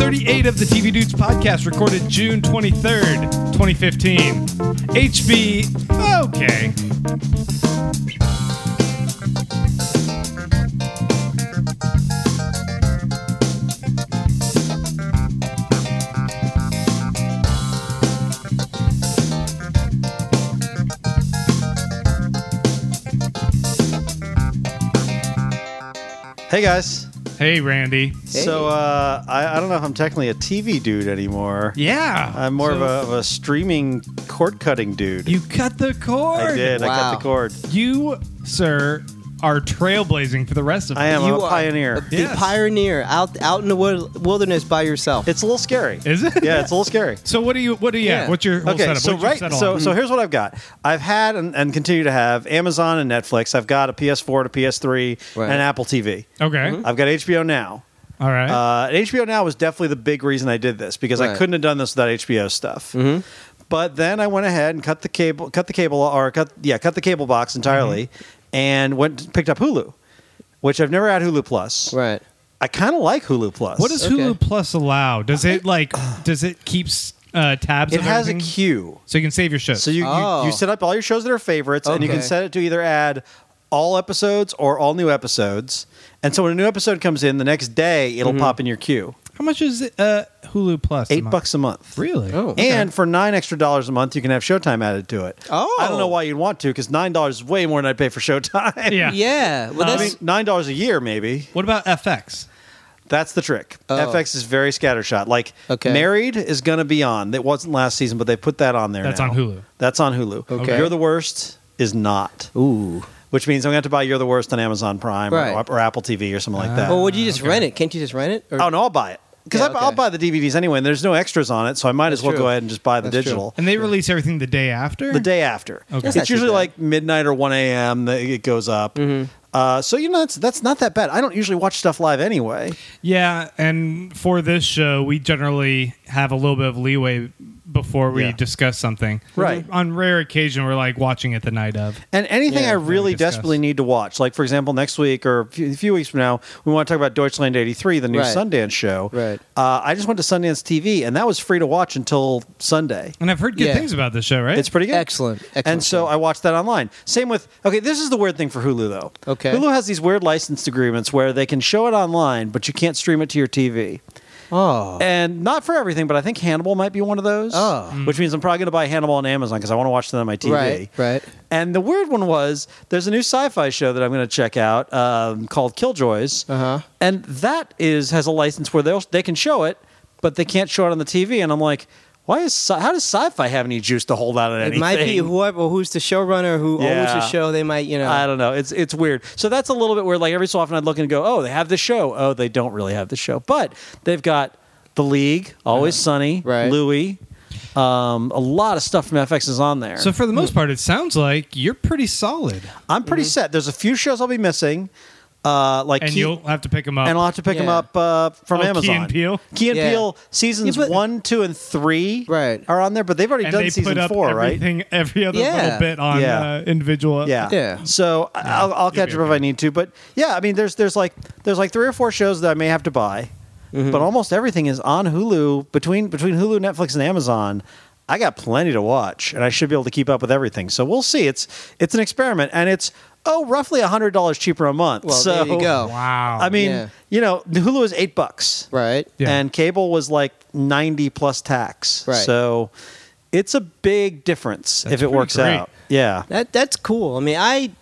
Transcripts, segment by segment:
38 of the TV Dudes podcast, recorded June 23rd, 2015. HB, okay. Hey guys. Hey, Randy. So I don't know if I'm technically a TV dude anymore. Yeah. I'm more of a streaming cord cutting dude. You cut the cord. I did. I Wow. cut the cord. You, sir, are trailblazing for the rest of us. I am. I'm You a are pioneer. The Yes. pioneer out in the wilderness by yourself. It's a little scary. Is it? Yeah, it's a little scary. So what do you Yeah. what's your whole Okay, setup? so What'd you right, settle so on? so here's what I've got. I've had and continue to have Amazon and Netflix. I've got a PS4 to PS3 Right. and an Apple TV. Okay. I've got HBO Now. All right. HBO Now was definitely the big reason I did this because I Right. couldn't have done this without HBO stuff. But then I went ahead and cut the cable box entirely, and picked up Hulu, which I've never had Hulu Plus. Right. I kind of like Hulu Plus. What does okay. Hulu Plus allow? Does it keep tabs? it of has everything? a queue, so you can save your shows. so you Oh. set up all your shows that are favorites, and you can Okay. set it to either add all episodes or all new episodes. And so when a new episode comes in, the next day it'll pop in your queue. How much is it, Hulu Plus? a month? $8 a month. Really? Oh. Okay. And for $9 extra a month, you can have Showtime added to it. Oh. I don't know why you'd want to, because $9 is way more than I'd pay for Showtime. Yeah. Yeah. Well, I that's mean, $9 a year, maybe. What about FX? That's the trick. Oh. FX is very scattershot. Like, Okay. Married is going to be on. It wasn't last season, but they put that on there That's now. on Hulu. That's on Hulu. Okay. You're the Worst is not. ooh. Which means I'm going to have to buy You're the Worst on Amazon Prime Right. or Apple TV or something like that. Well, would you just rent it? Can't you just rent it? Or- Oh, no, I'll buy it. Because Yeah, okay. I'll buy the DVDs anyway, and there's no extras on it, so I might as That's well true. go ahead and just buy the That's digital. And they release everything the day after? The day after. Okay. That's It's not usually too bad. like midnight or 1 a.m. that it goes up. So, that's not that bad. I don't usually watch stuff live anyway. Yeah, and for this show, we generally have a little bit of leeway before we Yeah. discuss something. Right. On rare occasion, we're like watching it the night of. And anything Yeah, I really discuss. desperately need to watch, like, for example, next week or a few weeks from now, we want to talk about Deutschland 83, the new Right. Sundance show. Right. I just went to Sundance TV, and that was free to watch until Sunday. And I've heard good Yeah. things about this show, right? It's pretty good. Excellent. And so I watched that online. Same with, this is the weird thing for Hulu, though. Okay. Hulu has these weird licensed agreements where they can show it online, but you can't stream it to your TV. Oh. And not for everything, but I think Hannibal might be one of those. Oh. Which means I'm probably going to buy Hannibal on Amazon because I want to watch that on my TV. Right. Right. And the weird one was there's a new sci-fi show that I'm going to check out called Killjoys. Uh-huh. And that has a license where they can show it, but they can't show it on the TV. And I'm like, how does sci-fi have any juice to hold out on anything? It might be who's the showrunner who owns Yeah. the show. They might, I don't know. It's weird. So that's a little bit weird. Like every so often I'd look and go, oh, they have the show. Oh, they don't really have the show. But they've got The League, Always Sunny, Right. Louie. A lot of stuff from FX is on there. So for the most part, it sounds like you're pretty solid. I'm pretty set. There's a few shows I'll be missing. Like And Key- you'll have to pick them up. and I'll have to pick them Yeah. up from Oh, Key Amazon. and Peele? Key and Yeah. Peele seasons Yeah, but- 1, 2, and 3 Right. are on there, but they've already And done they season put up 4, right? everything, every other Yeah. little bit on Yeah. individual. Yeah. Yeah. So I'll catch be up if okay. I need to. But yeah, I mean, there's like 3 or 4 shows that I may have to buy, Mm-hmm. but almost everything is on Hulu. Between Hulu, Netflix, and Amazon, I got plenty to watch, and I should be able to keep up with everything. So we'll see. It's an experiment, and it's roughly $100 cheaper a month. Well, so there you go. Wow. I mean, Yeah. Hulu is $8. Right. Yeah. And cable was like 90 plus tax. Right. So it's a big difference That's if it pretty works great. out. Yeah. That's cool. I mean,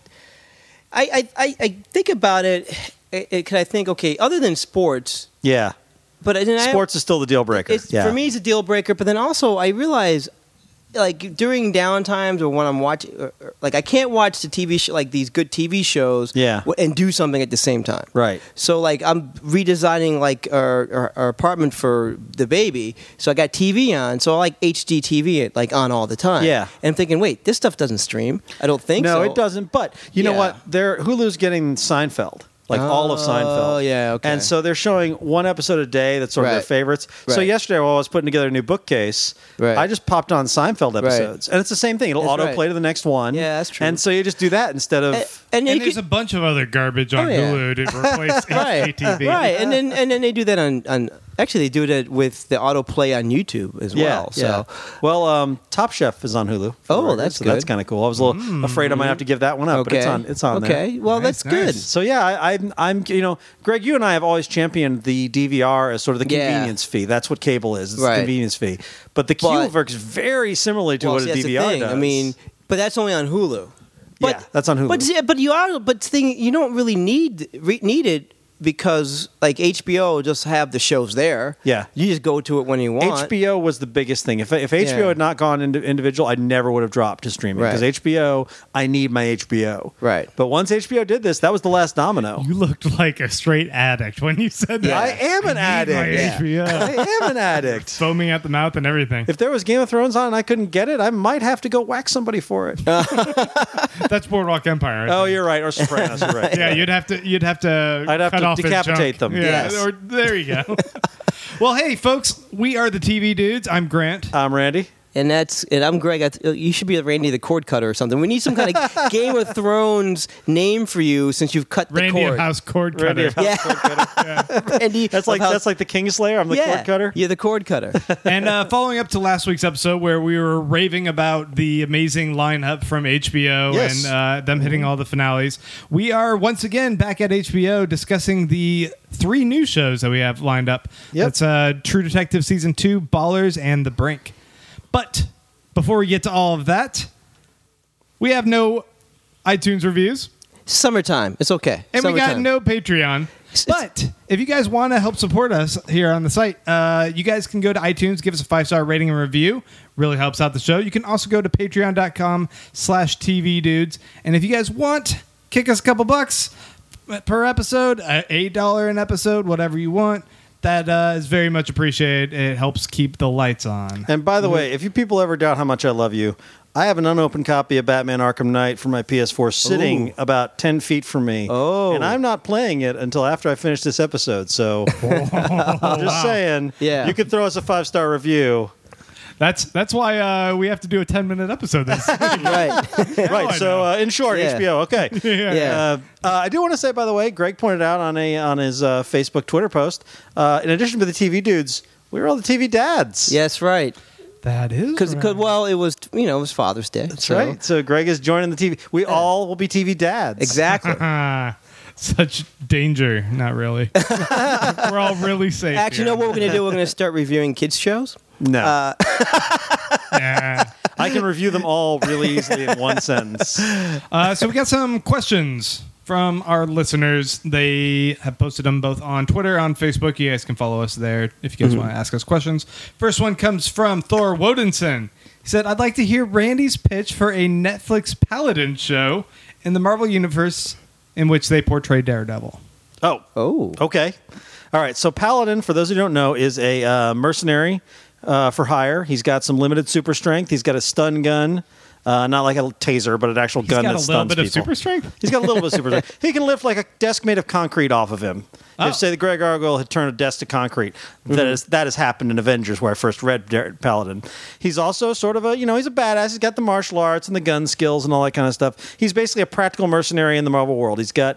I think about it. Can I think? Okay, other than sports, Yeah. but then Sports is still the deal breaker. Yeah. For me, it's a deal breaker. But then also, I realize, like during downtimes or when I'm watching, like I can't watch the TV show, like these good TV shows, Yeah. and do something at the same time. Right. So like I'm redesigning like our apartment for the baby, so I got TV on, so I like HD TV it like on all the time. Yeah. and I'm thinking, wait, this stuff doesn't stream. I don't think so. No, it doesn't. But you know Yeah. what? Hulu's getting Seinfeld. Like all of Seinfeld. Oh, yeah, okay. And so they're showing one episode a day that's sort of their Right. favorites. So Right. yesterday while I was putting together a new bookcase, Right. I just popped on Seinfeld episodes. And it's the same thing. It'll That's autoplay right. to the next one. Yeah, that's true. And so you just do that instead of... And And you there's could- a bunch of other garbage on Oh, yeah. Hulu to replace right, HGTV. right, and then they do that on Actually, they do it with the autoplay on YouTube as well. So, well, Top Chef is on Hulu. Oh, that's so that's good. kind of cool. I was a little afraid I might have to give that one up, but it's on there. Okay, well, Nice, that's good. nice. So yeah, I'm Greg, you and I have always championed the DVR as sort of the convenience fee. That's what cable is. It's the Right. convenience fee. But the Cube works very similarly to Well, what see, a that's the DVR thing. does. I mean, but that's only on Hulu. yeah, that's on Hulu. But you don't really need it because like HBO just have the shows there. Yeah. you just go to it when you want. HBO was the biggest thing. If HBO Yeah. had not gone into individual, I never would have dropped to streaming because Right. HBO, I need my HBO. Right. But once HBO did this, that was the last domino. You looked like a straight addict when you said that. I am an I need my addict. HBO. I am an addict. Foaming at the mouth and everything. If there was Game of Thrones on and I couldn't get it, I might have to go whack somebody for it. That's Boardwalk Empire. I Oh, think. you're right. Or Sopranos, you're right. Yeah, you'd have to. I'd have cut to off his decapitate junk. them. Yeah, Yes. or there you go. Well, hey, folks, we are the TV dudes. I'm Grant. I'm Randy. And I'm Greg. You should be Randy the cord cutter or something. We need some kind of Game of Thrones name for you since you've cut the Randy cord. of House Cord Cutter. Randy of House Randy That's of House- like the Kingslayer. I'm the cord cutter. You're the cord cutter. And following up to last week's episode where we were raving about the amazing lineup from HBO Yes. and them hitting all the finales, we are once again back at HBO discussing the 3 new shows that we have lined up. Yep. That's True Detective Season 2, Ballers, and The Brink. But before we get to all of that, we have no iTunes reviews. Summertime. It's okay. And we got Summertime. no Patreon. But if you guys want to help support us here on the site, you guys can go to iTunes, give us a 5-star rating and review. Really helps out the show. You can also go to patreon.com/tvdudes. And if you guys want, kick us a couple bucks per episode, $8 an episode, whatever you want. That is very much appreciated. It helps keep the lights on. And by the way, if you people ever doubt how much I love you, I have an unopened copy of Batman Arkham Knight for my PS4 sitting about 10 feet from me. Oh. And I'm not playing it until after I finish this episode. So I'm just saying, Yeah. you could throw us a 5-star review. That's why we have to do a 10-minute episode this week. Right. Right. I So in short, Yeah. HBO. Okay. Yeah. I do want to say, by the way, Greg pointed out on his Facebook Twitter post, in addition to the TV dudes, we were all the TV dads. Yes, right. That is Because right. well, it was Father's Day. That's right. So Greg is joining the TV. We all will be TV dads. Exactly. Such danger. Not really. We're all really safe. Actually, you know here. what we're going to do? We're going to start reviewing kids' shows. No. Yeah. I can review them all really easily in one sentence. So we got some questions from our listeners. They have posted them both on Twitter, on Facebook. You guys can follow us there if you guys want to ask us questions. First one comes from Thor Wodenson. He said, I'd like to hear Randy's pitch for a Netflix Paladin show in the Marvel Universe in which they portray Daredevil. Oh. Okay. All right. So Paladin, for those who don't know, is a mercenary for hire. He's got some limited super strength. He's got a stun gun. Not like a taser, but an actual He's gun got that a stuns little bit people. of super strength. He's got a little bit of super strength. He can lift like a desk made of concrete off of him. Oh. If, say, the Greg Argyle had turned a desk to concrete, that has happened in Avengers, where I first read Paladin. He's also sort of he's a badass. He's got the martial arts and the gun skills and all that kind of stuff. He's basically a practical mercenary in the Marvel world. He's got,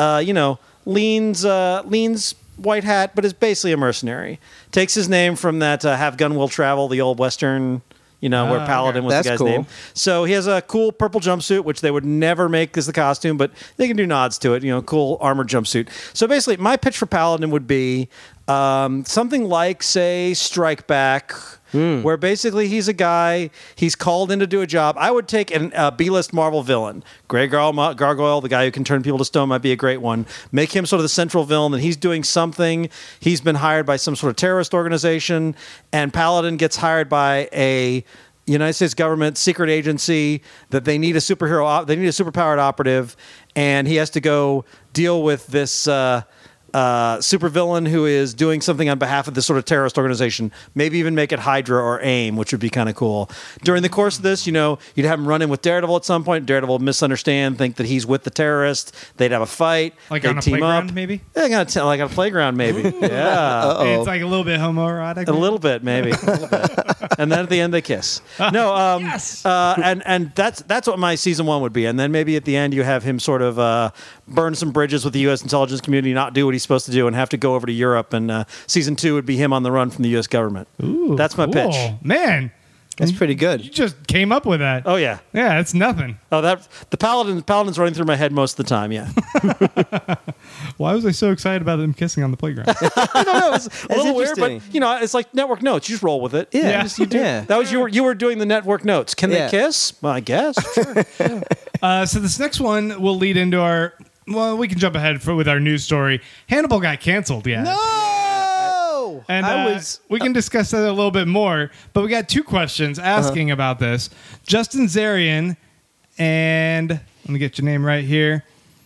leans white hat, but is basically a mercenary. Takes his name from that Have Gun Will Travel, the old Western, where Paladin was That's the guy's cool. name. So he has a cool purple jumpsuit, which they would never make as the costume, but they can do nods to it. Cool armored jumpsuit. So basically, my pitch for Paladin would be something like, say, Strike Back, where basically he's a guy, he's called in to do a job. I would take a B-list Marvel villain. Greg Gargoyle, the guy who can turn people to stone, might be a great one. Make him sort of the central villain, and he's doing something. He's been hired by some sort of terrorist organization, and Paladin gets hired by a United States government secret agency that they need a superpowered operative, and he has to go deal with this supervillain who is doing something on behalf of this sort of terrorist organization. Maybe even make it Hydra or AIM, which would be kind of cool. During the course of this, you'd have him run in with Daredevil at some point. Daredevil would misunderstand, think that he's with the terrorist. They'd have a fight. Like They'd on a team playground, up. maybe? Yeah, like on a playground, maybe. Yeah. It's like a little bit homoerotic. A little bit, maybe. A little bit. And then at the end, they kiss. No, Yes! and that's what my season 1 would be. And then maybe at the end, you have him sort of burn some bridges with the U.S. intelligence community, not do what he he's supposed to do and have to go over to Europe, and season 2 would be him on the run from the U.S. government. Ooh, that's my cool. pitch. Man, That's pretty you good. just came up with that. Oh yeah. Yeah, it's nothing. Oh, that the Paladin's running through my head most of the time. Yeah. Why was I so excited about them kissing on the playground? I don't know. It's a little weird, but interesting. it's like network notes. You just roll with it. Yeah. You do. Yeah. That was you were doing the network notes. Can Yeah. they kiss? Well, I guess. Sure. So this next one will lead into our. Well, we can jump ahead with our news story. Hannibal got canceled. Yeah. No. And I we can discuss that a little bit more, but we got 2 questions asking about this. Justin Zarian and let me get your name right here.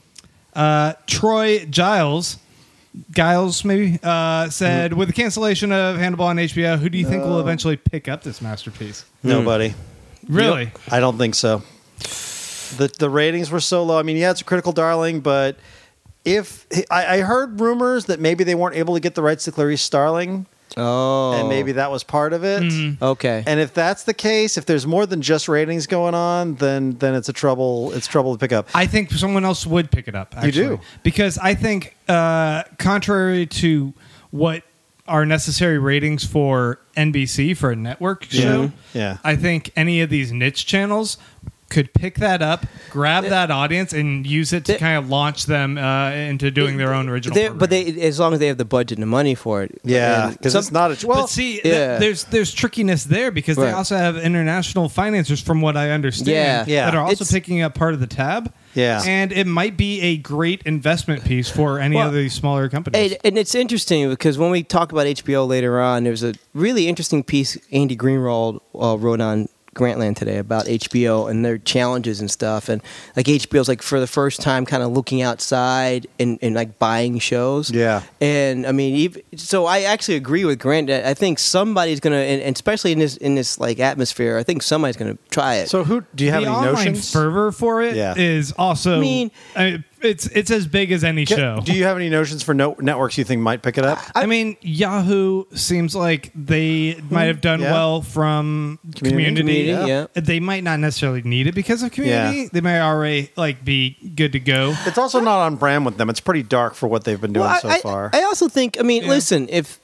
Troy Giles maybe said, with the cancellation of Hannibal on HBO, who do you think will eventually pick up this masterpiece? Nobody. Really? I don't think so. The ratings were so low. I mean, yeah, it's a critical darling, but if I heard rumors that maybe they weren't able to get the rights to Clarice Starling, Oh. and maybe that was part of it. Okay. And if that's the case, if there's more than just ratings going on, then it's trouble to pick up. I think someone else would pick it up. Actually. You do? Because I think, contrary to what are necessary ratings for NBC for a network show, Yeah. I think any of these niche channels could pick that up, grab that audience, and use it to kind of launch them into doing their own original. But programming. as long as they have the budget and the money for it. Yeah, And because some- it's not a But see, yeah. there's trickiness there because they Right. also have international financiers, from what I understand, Yeah. that are also It's- picking up part of the tab. Yeah. And it might be a great investment piece for any Well, of these smaller companies. And it's interesting because when we talk about HBO later on, there's a really interesting piece Andy Greenwald wrote on Grantland today about HBO and their challenges and stuff. And like HBO's like for the first time kind of looking outside and like buying shows. Yeah. And I mean, so I actually agree with Grant. I think somebody's going to, and especially in this like atmosphere, I think somebody's going to try it. So do you have the any online notions? fervor for it is Yeah. also. I mean- it's as big as any show. Do you have any notions for networks you think might pick it up? I mean, Yahoo seems like they might have done Yeah. well from Community. Community, yeah. They might not necessarily need it because of Community. Yeah. They might already be good to go. It's also not on brand with them. It's pretty dark for what they've been doing so far. I also think. I mean, Yeah. listen. If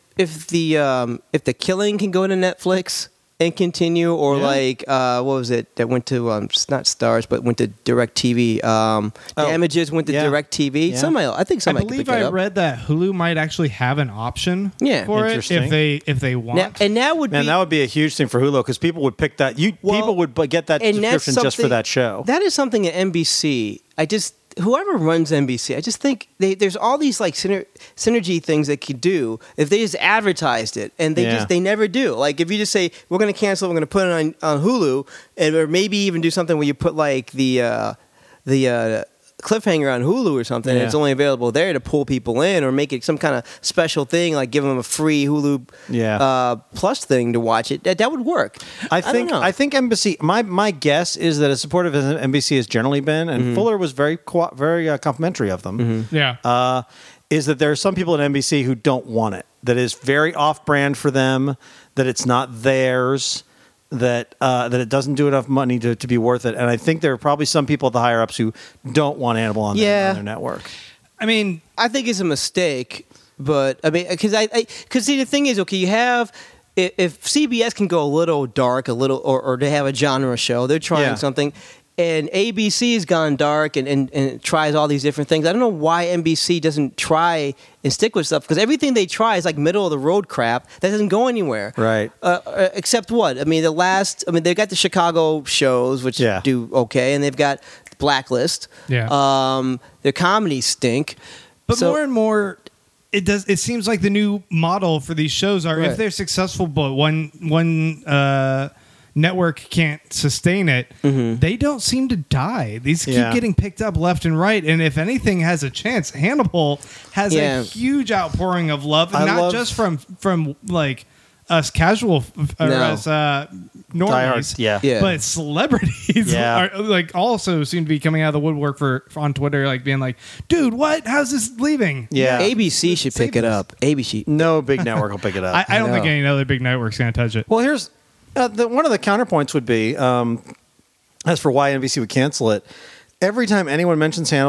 the Killing can go to Netflix and continue, or Yeah. what was it that went to not Stars but went to DirecTV? Damages went to yeah. DirecTV. Yeah. I think I somebody believe could pick it I up. read that Hulu might actually have an option Yeah. for it Interesting. if they want. And that would Man, be that would be a huge thing for Hulu because people would pick that. People would get that and that's subscription just for something- that show. That is something at NBC. Whoever runs NBC, I just think there's all these like synergy things they could do if they just advertised it, and they never do. Like if you just say we're going to cancel, we're going to put it on Hulu, or maybe even do something where you put like the cliffhanger on Hulu or something, and it's only available there to pull people in, or make it some kind of special thing, like give them a free Hulu Plus thing to watch it. That would work. I don't think know. NBC. My guess is that as supportive as NBC has generally been, and Fuller was very complimentary of them. Yeah. Is that there are some people at NBC who don't want it. That is very off-brand for them. That it's not theirs. That it doesn't do enough money to be worth it. And I think there are probably some people at the higher ups who don't want Hannibal on their network. I mean, I think it's a mistake, but I mean, because see, the thing is, okay, you have if CBS can go a little dark, or they have a genre show, they're trying something, and ABC has gone dark and tries all these different things. I don't know why NBC doesn't try and stick with stuff, because everything they try is like middle of the road crap that doesn't go anywhere. Right. Except what? I mean, they've got the Chicago shows, which do okay, and they've got Blacklist. Yeah. Their comedies stink. But So- more and more, it seems like the new model for these shows are if Right. they're successful, but one network can't sustain it, they don't seem to die. These keep getting picked up left and right, and if anything has a chance, Hannibal has a huge outpouring of love, and not just from like us casual or us normies, diehards, but celebrities are like also seem to be coming out of the woodwork on Twitter, like being like, "Dude, what? How's this leaving?" Yeah. ABC should pick it up. ABC. No big network will pick it up. I don't think No. any other big network's going to touch it. Well, here's one of the counterpoints would be, as for why NBC would cancel it, every time anyone mentions Hannibal,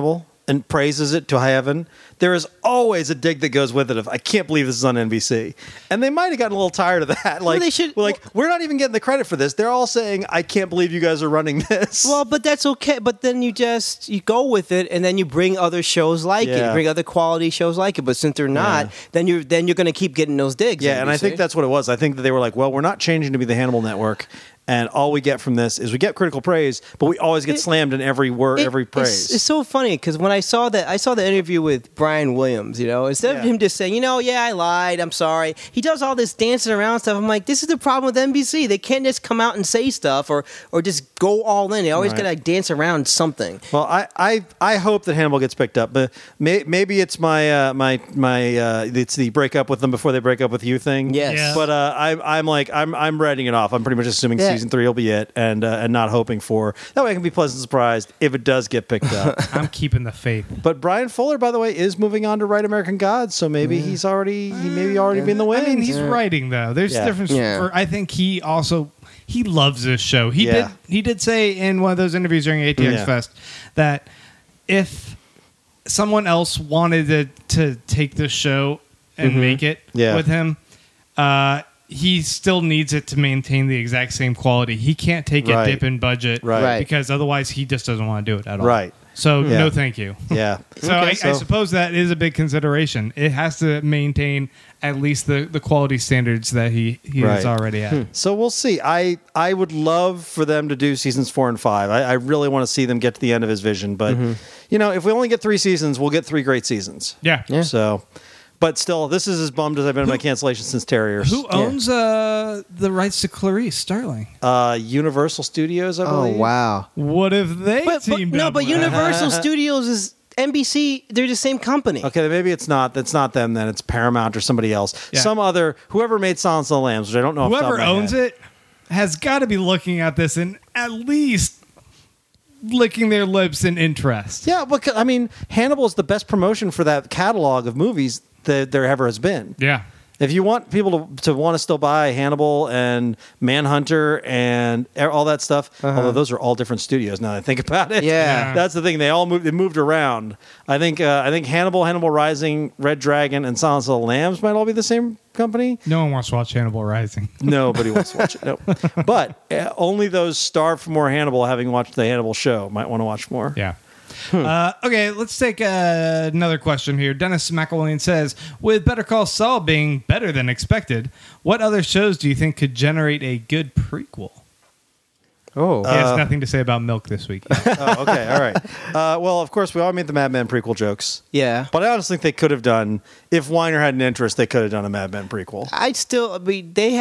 and praises it to high heaven, there is always a dig that goes with it of, I can't believe this is on NBC. And they might have gotten a little tired of that. Like, they should- we're not even getting the credit for this. They're all saying, I can't believe you guys are running this. Well, but that's okay. But then you go with it, and then you bring other shows like it, Yeah. bring other quality shows like it. But since they're not, then you're going to keep getting those digs. yeah, and I think that's what it was. I think that they were like, well, we're not changing to be the Hannibal Network. And all we get from this is we get critical praise, but we always get slammed in every word, every praise. It's so funny because when I saw the interview with Brian Williams, instead of him just saying, I lied, I'm sorry, he does all this dancing around stuff. I'm like, this is the problem with NBC. They can't just come out and say stuff or just go all in. They always got to dance around something. Well, I hope that Hannibal gets picked up, but maybe it's it's the break up with them before they break up with you thing. Yes. Yeah. But I'm writing it off. I'm pretty much assuming season 3 will be it, and not hoping for that way I can be pleasantly surprised if it does get picked up. I'm keeping the faith. But Brian Fuller, by the way, is moving on to write American Gods, so maybe he's already been the win. I mean, he's writing though. There's a difference. I think he loves this show. He did say in one of those interviews during ATX Fest that if someone else wanted to take this show and make it with him, he still needs it to maintain the exact same quality. He can't take a dip in budget because otherwise he just doesn't want to do it at all. Right. So no thank you. Yeah. So I suppose that is a big consideration. It has to maintain at least the quality standards that he is already at. So we'll see. I would love for them to do seasons 4 and 5. I really want to see them get to the end of his vision. But, if we only get 3 seasons, we'll get 3 great seasons. Yeah. So, but still, this is as bummed as I've been in my cancellation since Terriers. Who owns the rights to Clarice Starling? Universal Studios, I believe. Oh, wow. What if they teamed up? But Universal Studios is NBC. They're the same company. Okay, maybe it's not. That's not them then. It's Paramount or somebody else. Yeah. Some other, whoever made Silence of the Lambs, which I don't know. Whoever owns it has got to be looking at this and at least licking their lips in interest. Yeah, but I mean, Hannibal is the best promotion for that catalog of movies that there ever has been. Yeah. If you want people to want to still buy Hannibal and Manhunter and all that stuff, although those are all different studios now that I think about it. Yeah. That's the thing. They moved around. I think Hannibal, Hannibal Rising, Red Dragon, and Silence of the Lambs might all be the same company. No one wants to watch Hannibal Rising. Nobody wants to watch it. No. But only those starved for more Hannibal, having watched the Hannibal show, might want to watch more. Yeah. Okay, let's take another question here. Dennis McElwain says, with Better Call Saul being better than expected, what other shows do you think could generate a good prequel? Oh. He has nothing to say about Milk this week. Oh, okay, all right. Well, of course, we all made the Mad Men prequel jokes. Yeah. But I honestly think they could have done, if Weiner had an interest, they could have done a Mad Men prequel. They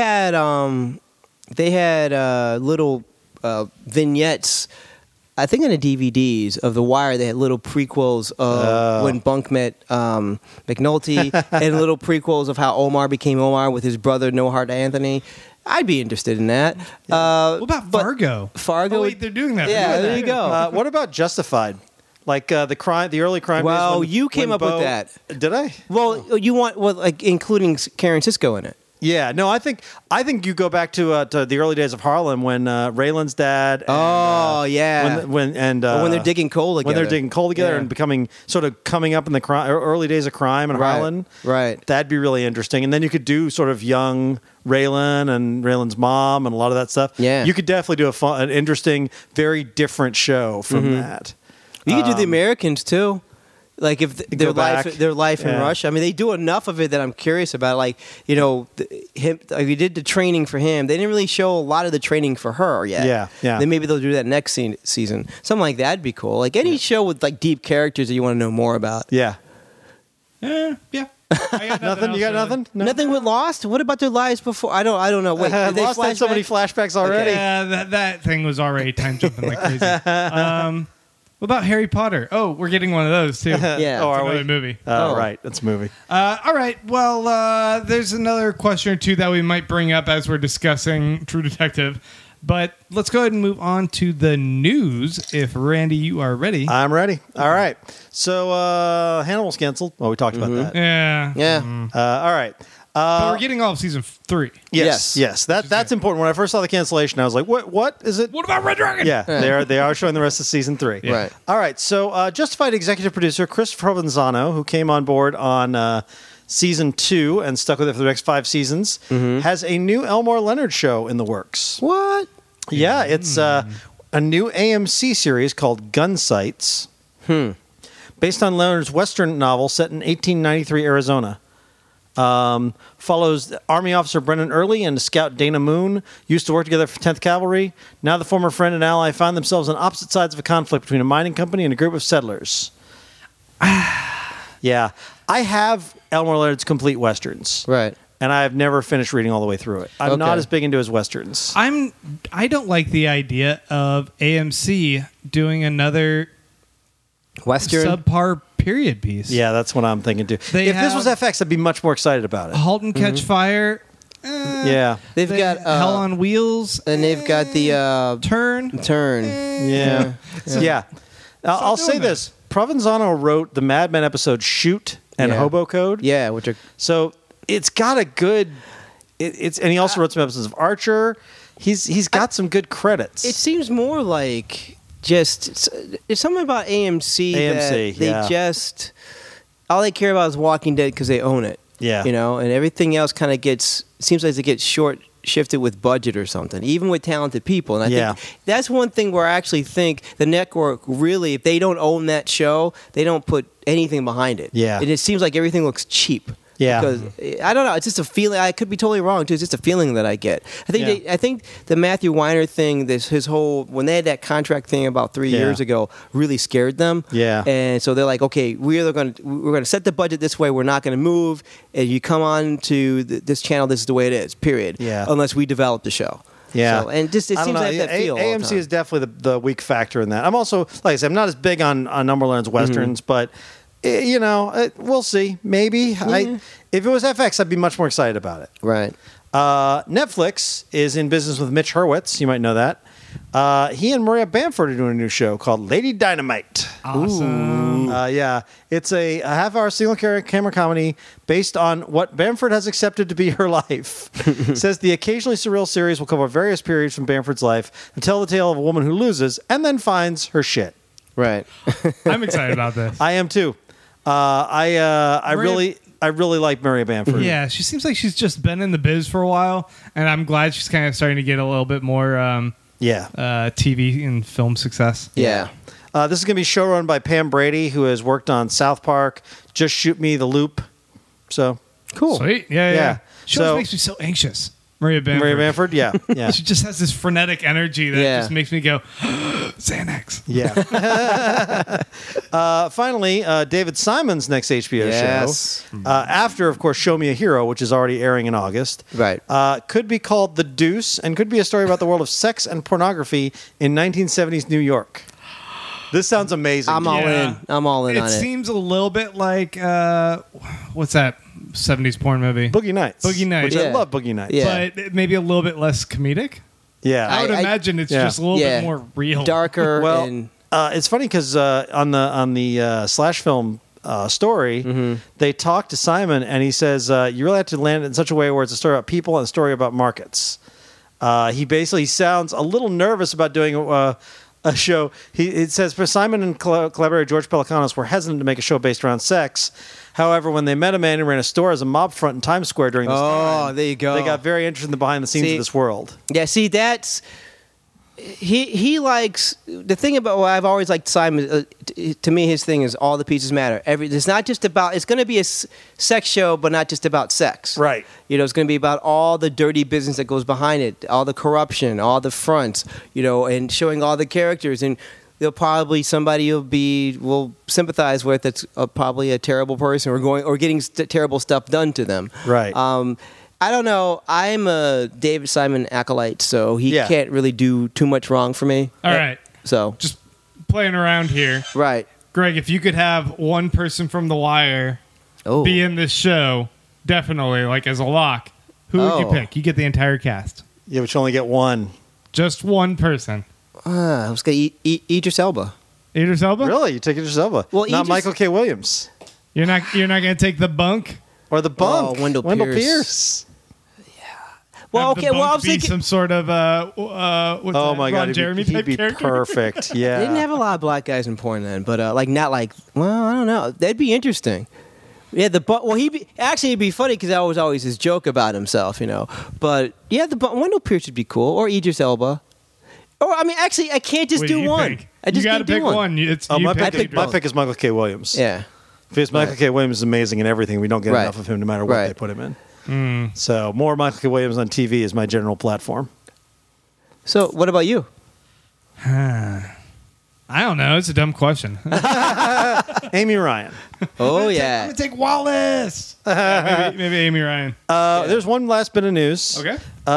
had little vignettes. I think on the DVDs of The Wire, they had little prequels of when Bunk met McNulty and little prequels of how Omar became Omar with his brother, No Heart Anthony. I'd be interested in that. What about Fargo? Fargo. Oh, wait, they're doing that. Yeah, there you go. What about Justified? Like the early crime. Well, days you came up with that. Did I? Well, you want including Karen Cisco in it. Yeah, no, I think you go back to the early days of Harlem when Raylan's dad. And, when they're digging coal together. When they're digging coal together and coming up in the early days of crime in Harlem. Right. That'd be really interesting. And then you could do sort of young Raylan and Raylan's mom and a lot of that stuff. Yeah. You could definitely do an interesting, very different show from that. You could do The Americans too. Like if their life in Russia. I mean, they do enough of it that I'm curious about. Like, we did the training for him. They didn't really show a lot of the training for her yet. Yeah. Then maybe they'll do that next season. Something like that'd be cool. Like any show with like deep characters that you want to know more about. Yeah. Yeah. I got Nothing? You got nothing? No? Nothing with Lost. What about their lives before? I don't know. Wait, did they Lost had so many flashbacks already. Yeah, that thing was already time jumping like crazy. What about Harry Potter? Oh, we're getting one of those too. Yeah. Oh, It's are another we? movie. Right, that's a movie. All right. Well, there's another question or two that we might bring up as we're discussing True Detective. But let's go ahead and move on to the news. If Randy, you are ready. I'm ready. All right. So Hannibal's canceled. Well, we talked about that. Yeah. Yeah. All right. But we're getting all of season 3. Yes. That's important. When I first saw the cancellation, I was like, "What is it?" What about Red Dragon? Yeah, they are showing the rest of season 3. Yeah. Right. All right. So, Justified executive producer Chris Provenzano, who came on board on season 2 and stuck with it for the next 5 seasons, has a new Elmore Leonard show in the works. What? Yeah, it's a new AMC series called Gun Sights, based on Leonard's Western novel set in 1893 Arizona. Follows Army officer Brennan Early and Scout Dana Moon, used to work together for 10th Cavalry. Now the former friend and ally find themselves on opposite sides of a conflict between a mining company and a group of settlers. Yeah. I have Elmore Leonard's complete Westerns. Right. And I have never finished reading all the way through it. I'm not as big into his Westerns. I don't like the idea of AMC doing another Western. subpar period piece. Yeah, that's what I'm thinking too. If this was FX, I'd be much more excited about it. Halt and Catch Fire. Yeah. They've got Hell on Wheels. and they've got the Turn. Yeah. Yeah. I'll say doing that. this. Provenzano wrote the Mad Men episode Shoot and Yeah. Hobo Code. Yeah, which are So it's got a good. And he also wrote some episodes of Archer. He's got some good credits. it seems more like just it's something about AMC that AMC, they yeah. just all they care about is Walking Dead because they own it. Yeah. You know, and everything else kind of seems like it gets shifted with budget or something, even with talented people. And I think that's one thing where I actually think the network really, if they don't own that show, they don't put anything behind it. Yeah. And it seems like everything looks cheap. Yeah. Because I don't know, it's just a feeling. I could be totally wrong too. It's just a feeling that I get. I think the Matthew Weiner thing, his whole when they had that contract thing about 3 years ago, really scared them. Yeah. And so they're like, okay, we're going to set the budget this way. We're not going to move. And you come on to this channel. This is the way it is. Period. Yeah. Unless we develop the show. Yeah. So, and just it I seems don't know. like that feel. all the AMC time. is definitely the weak factor in that. I'm also, like I said, I'm not as big on Elmore Leonard's Westerns, but we'll see. Maybe. If it was FX, I'd be much more excited about it. Right. Netflix is in business with Mitch Hurwitz. You might know that. He and Maria Bamford are doing a new show called Lady Dynamite. Awesome. Yeah, it's a half-hour single-camera comedy based on what Bamford has accepted to be her life. It says the occasionally surreal series will cover various periods from Bamford's life and tell the tale of a woman who loses and then finds her shit. Right. I'm excited about this. I am too. I really like Maria Bamford. Yeah, she seems like she's just been in the biz for a while, and I'm glad she's kind of starting to get a little bit more TV and film success. Yeah. This is going to be showrun by Pam Brady, who has worked on South Park, Just Shoot Me, The Loop. So, cool. Sweet. Yeah. She So- always makes me so anxious. Maria Bamford. Maria Bamford, yeah. She just has this frenetic energy that just makes me go, Xanax. Yeah. Finally, David Simon's next HBO Yes. show, after, of course, Show Me a Hero, which is already airing in August, Right. could be called The Deuce and could be a story about the world of sex and pornography in 1970s New York. This sounds amazing. I'm all Yeah. in. I'm all in It on it. seems a little bit like, what's that 70s porn movie? Boogie Nights. Boogie Nights. Which I Yeah. love Boogie Nights. Yeah. But maybe a little bit less comedic. Yeah. I would imagine it's just a little bit more real. Darker. Well, and it's funny because on the Slash Film story, they talked to Simon, and he says you really have to land it in such a way where it's a story about people and a story about markets. He basically sounds a little nervous about doing a show. It says for Simon and collaborator George Pelicanos were hesitant to make a show based around sex. However, when they met a man who ran a store as a mob front in Times Square during this time, there you go. they got very interested in the behind the scenes See, of this world. Yeah, see, that's he likes the thing about what I've always liked Simon. To me, his thing is all the pieces matter. It's not just about. It's going to be a sex show, but not just about sex. Right. You know, it's going to be about all the dirty business that goes behind it, all the corruption, all the fronts. You know, and showing all the characters and. There'll probably somebody will sympathize with that's probably a terrible person or getting terrible stuff done to them. Right. I don't know. I'm a David Simon acolyte, so he can't really do too much wrong for me. All right. So Just playing around here. right. Greg, if you could have one person from The Wire Oh, be in this show, definitely, like as a lock, who would you Oh. pick? You get the entire cast. Yeah, but you only get one. Just one person. I was gonna eat Idris Elba. Idris Elba? Really? You take Idris Elba? Well, Not Idris- Michael K. Williams. You're not going to take the bunk? Or the bunk. Oh, Wendell Pierce. Well, Have the okay. Well, I bunk was be thinking some sort of what's Oh that, my Ron God, Jeremy he'd type be character. perfect. Yeah. they didn't have a lot of black guys in porn then, but not like. Well, I don't know. That'd be interesting. Yeah, well, he'd be funny because that was always his joke about himself, you know. But yeah, Wendell Pierce would be cool, or Idris Elba. Or I mean, actually, I can't just What do you one. think? I just you got to can't do pick one. It's you my pick pick, Idris. my pick is Michael K. Williams. Yeah. Because Michael Right. K. Williams is amazing in everything. We don't get Right. enough of him no matter what Right. they put him in. So more Michael K. Williams on TV is my general platform. So, what about you? I don't know. It's a dumb question. Amy Ryan. Oh I'm yeah. gonna take Wallace. Maybe Amy Ryan. There's one last bit of news. Okay.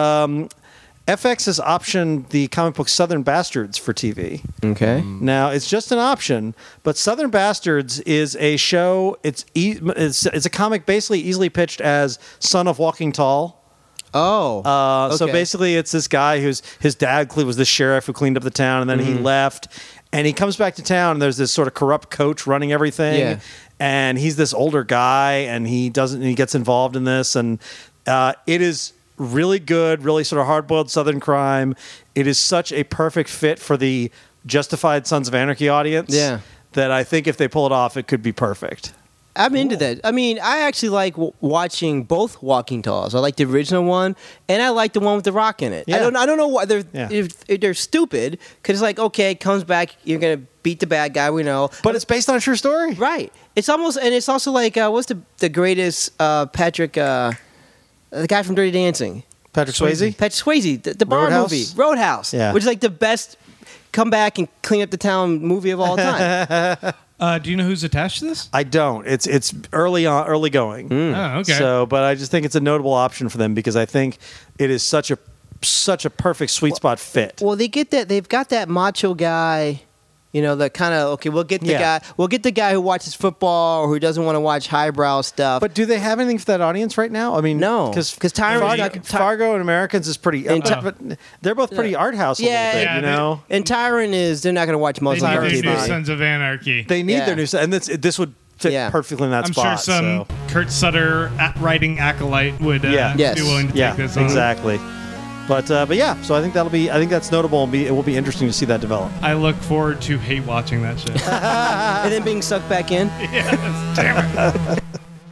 FX has optioned the comic book Southern Bastards for TV. Okay. Now it's just an option, but Southern Bastards is a show. It's a comic basically easily pitched as Son of Walking Tall. Oh. So okay. basically, it's this guy whose his dad was the sheriff who cleaned up the town, and then he left, and he comes back to town, and there's this sort of corrupt coach running everything, Yeah. and he's this older guy, and he gets involved in this, and it is really good, really sort of hard-boiled Southern crime. It is such a perfect fit for the Justified Sons of Anarchy audience. Yeah. That I think if they pull it off, it could be perfect. I'm into that. I mean, I actually like watching both Walking Talls. I like the original one, and I like the one with The Rock in it. Yeah. I don't know why Yeah. if they're stupid because it's like, okay, it comes back, you're gonna beat the bad guy, we know. But it's based on a true story. Right. It's almost, and it's also like, what's the greatest Patrick, the guy from Dirty Dancing, Patrick Swayze. Patrick Swayze, the bar Roadhouse? movie, Roadhouse, Yeah. which is like the best come back and clean up the town movie of all time. Do you know who's attached to this? I don't. It's early going. Oh, okay. So, but I just think it's a notable option for them because I think it is such a perfect sweet spot fit. Well, they've got that macho guy, you know, the kind of, okay, we'll get the guy who watches football or who doesn't want to watch highbrow stuff. But do they have anything for that audience right now? I mean, No, because 'cause Tyron- Fargo and Americans is pretty. And but they're both pretty art house. Yeah, a little bit, yeah, you know. and Tyron they're not going to watch They Muslim need on their new TV. Sons of Anarchy. They need Yeah. their new set, and this would fit Yeah. perfectly in that I'm spot. sure some Kurt Sutter writing acolyte would Yeah. Yes. be willing to yeah, take this on. exactly. But yeah, so I think that's notable, and it will be interesting to see that develop. I look forward to hate watching that shit. And then being sucked back in. Yes, damn it.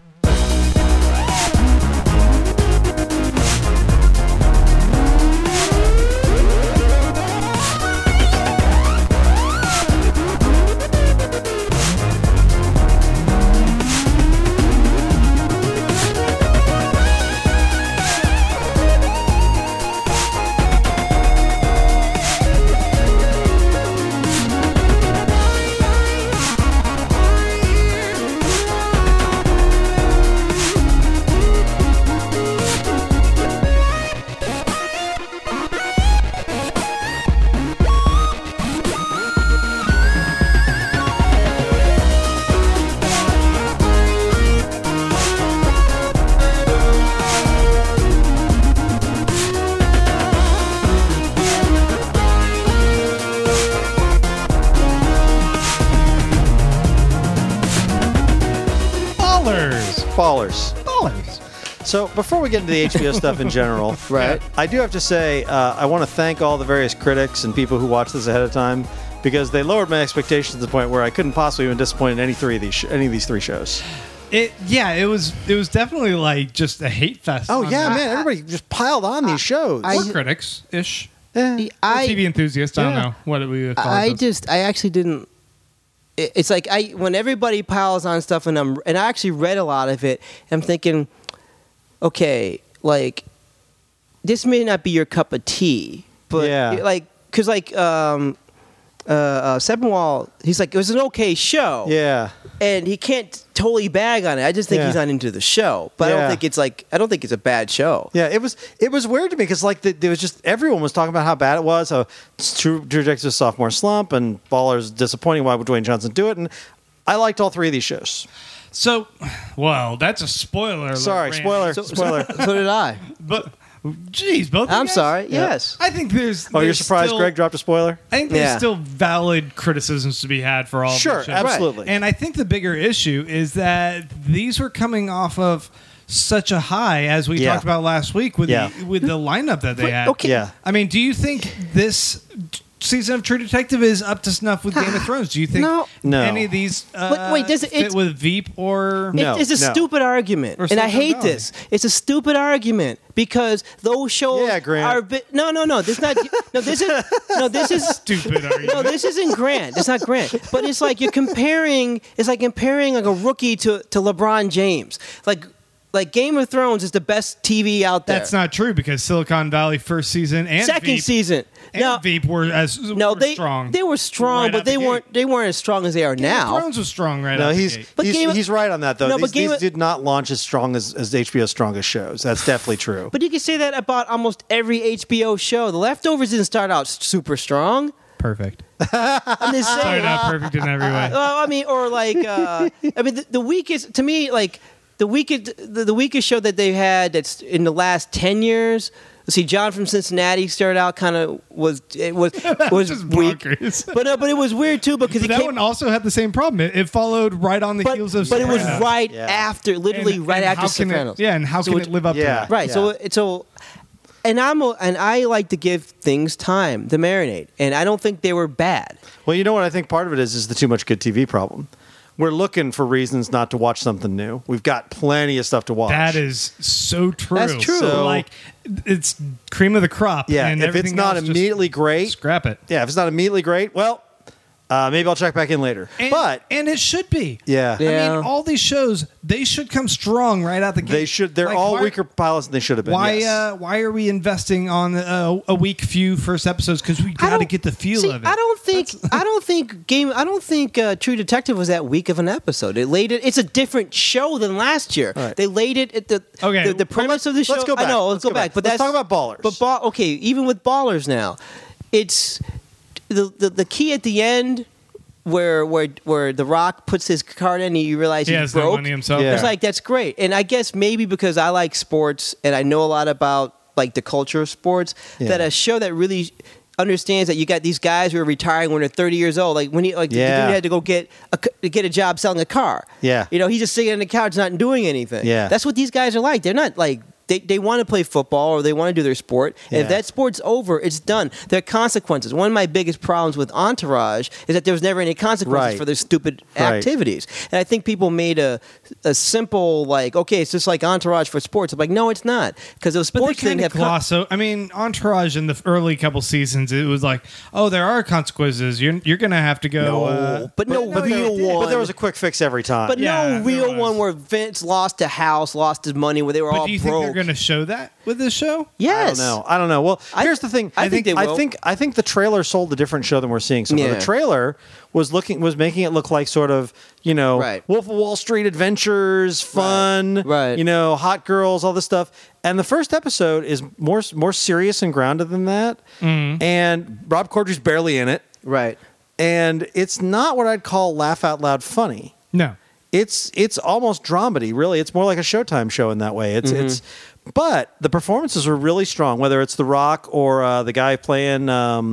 Ballers. Ballers. So before we get into the HBO stuff in general, Right. I do have to say I want to thank all the various critics and people who watched this ahead of time because they lowered my expectations to the point where I couldn't possibly even disappoint in any of these three shows. It was definitely like just a hate fest. Oh on yeah, that. man! Everybody just piled on these shows. Or critics ish. Eh. TV enthusiasts. I don't Yeah. know what we would call it. I actually didn't. It's like when everybody piles on stuff and I actually read a lot of it. I'm thinking, okay, like this may not be your cup of tea, but Yeah. like because Sepinwall, he's like it was an okay show, Yeah. and he can't totally bag on it. I just think Yeah. he's not into the show, but I Yeah. don't think it's a bad show. Yeah, it was weird to me because like there was just everyone was talking about how bad it was, how True Detective's sophomore slump, and Baller's disappointing. Why would Dwayne Johnson do it? And I liked all three of these shows. So, well, that's a spoiler. alert, Sorry, Randy. spoiler, So spoiler. did I. But, geez, both. of you I'm guys? sorry. Yes. I think there's. Oh, you're there's surprised still- Greg dropped a spoiler? I think there's Yeah. still valid criticisms to be had for all. Sure, of these shows. absolutely. And I think the bigger issue is that these were coming off of such a high as we talked about last week with the lineup that they had. Okay. Yeah. I mean, do you think this season of True Detective is up to snuff with Game of Thrones? Do you think No. any of these Wait, does it- fit with Veep or No. It's a stupid argument, Or and I Silicon hate Valley. this. It's a stupid argument because those shows Yeah, Grant. are. No. This not. This is stupid argument? No, this isn't Grant. It's not Grant. But it's like you're comparing. It's like comparing like a rookie to LeBron James. Like Game of Thrones is the best TV out there. That's not true because Silicon Valley first season and second Veep, season. and Veep were Strong. They were strong, right but out the they weren't. gate. They weren't as strong as they are Game of now. Thrones was strong right No, out the he's gate. But he's right on that though. No, but these did not launch as strong as HBO's strongest shows. That's definitely true. But you can say that about almost every HBO show. The Leftovers didn't start out super strong. Perfect. I'm just saying. Started out perfect in every way. Well, I mean, or like, the weakest to me, like the weakest show that they've had that's in the last 10 years. Let's see, John from Cincinnati started out kind of was Just weak, bonkers. but it was weird too because But that one also had the same problem. It followed right on the heels of but it was Sopranos. right Yeah. after, literally And- right and after how can Sopranos. and how can it live up to yeah. that? Right. Yeah. So and I like to give things time to marinate, and I don't think they were bad. Well, you know what I think part of it is the too much good TV problem. We're looking for reasons not to watch something new. We've got plenty of stuff to watch. That is so true. That's true. So- like it's cream of the crop. Yeah, and if it's everything not else, just immediately great, scrap it. yeah, if it's not immediately great, well, maybe I'll check back in later. But and it should be. yeah, Yeah. I mean, all these shows they should come strong right out the gate. they should. They're Like, all why- weaker pilots than they should have been. Why? yes. Why are we investing on a week few first episodes? Because we got to get the feel of it. I don't think True Detective was that weak of an episode. It laid it. It's a different show than last year. Right. They laid it at the Okay, the premise of the show. let's go back. I know. Let's Let's go go back. back. But Let's that's talk about Ballers. But okay, even with Ballers now, it's the key at the end. Where The Rock puts his card in and you realize He he's has no broke. money himself. Yeah. It's like that's great. And I guess maybe because I like sports and I know a lot about like the culture of sports, Yeah. that a show that really understands that you got these guys who are retiring when they're 30 years old. Like when the dude Yeah. had to go get a job selling a car. Yeah. He's just sitting on the couch not doing anything. Yeah. That's what these guys are like. They're not like they want to play football or they want to do their sport. And if Yeah. that sport's over, it's done. There are consequences. One of my biggest problems with Entourage is that there was never any consequences Right. for their stupid Right. activities. And I think people made a simple like, okay, it's just like Entourage for sports. I'm like, no, it's not, because the But they sports thing kind of have gloss. So I mean, Entourage in the early couple seasons, it was like, oh, there are consequences. You're gonna have to go. but no But real there, one. but there was a quick fix every time. But Yeah, no there real was. one where Vince lost a house, lost his money, where they were But all do you think broke. they're going to show that with this show? Yes. I don't know. Well, I- here's the thing. I think they will. I think the trailer sold a different show than we're seeing. So Yeah. the trailer was making it look like sort of, Right. Wolf of Wall Street adventures, fun, Right. hot girls, all this stuff. And the first episode is more serious and grounded than that. And Rob Corddry's barely in it. Right. And it's not what I'd call laugh out loud funny. No. It's almost dramedy, really. It's more like a Showtime show in that way. It's but the performances were really strong, whether it's The Rock or the guy playing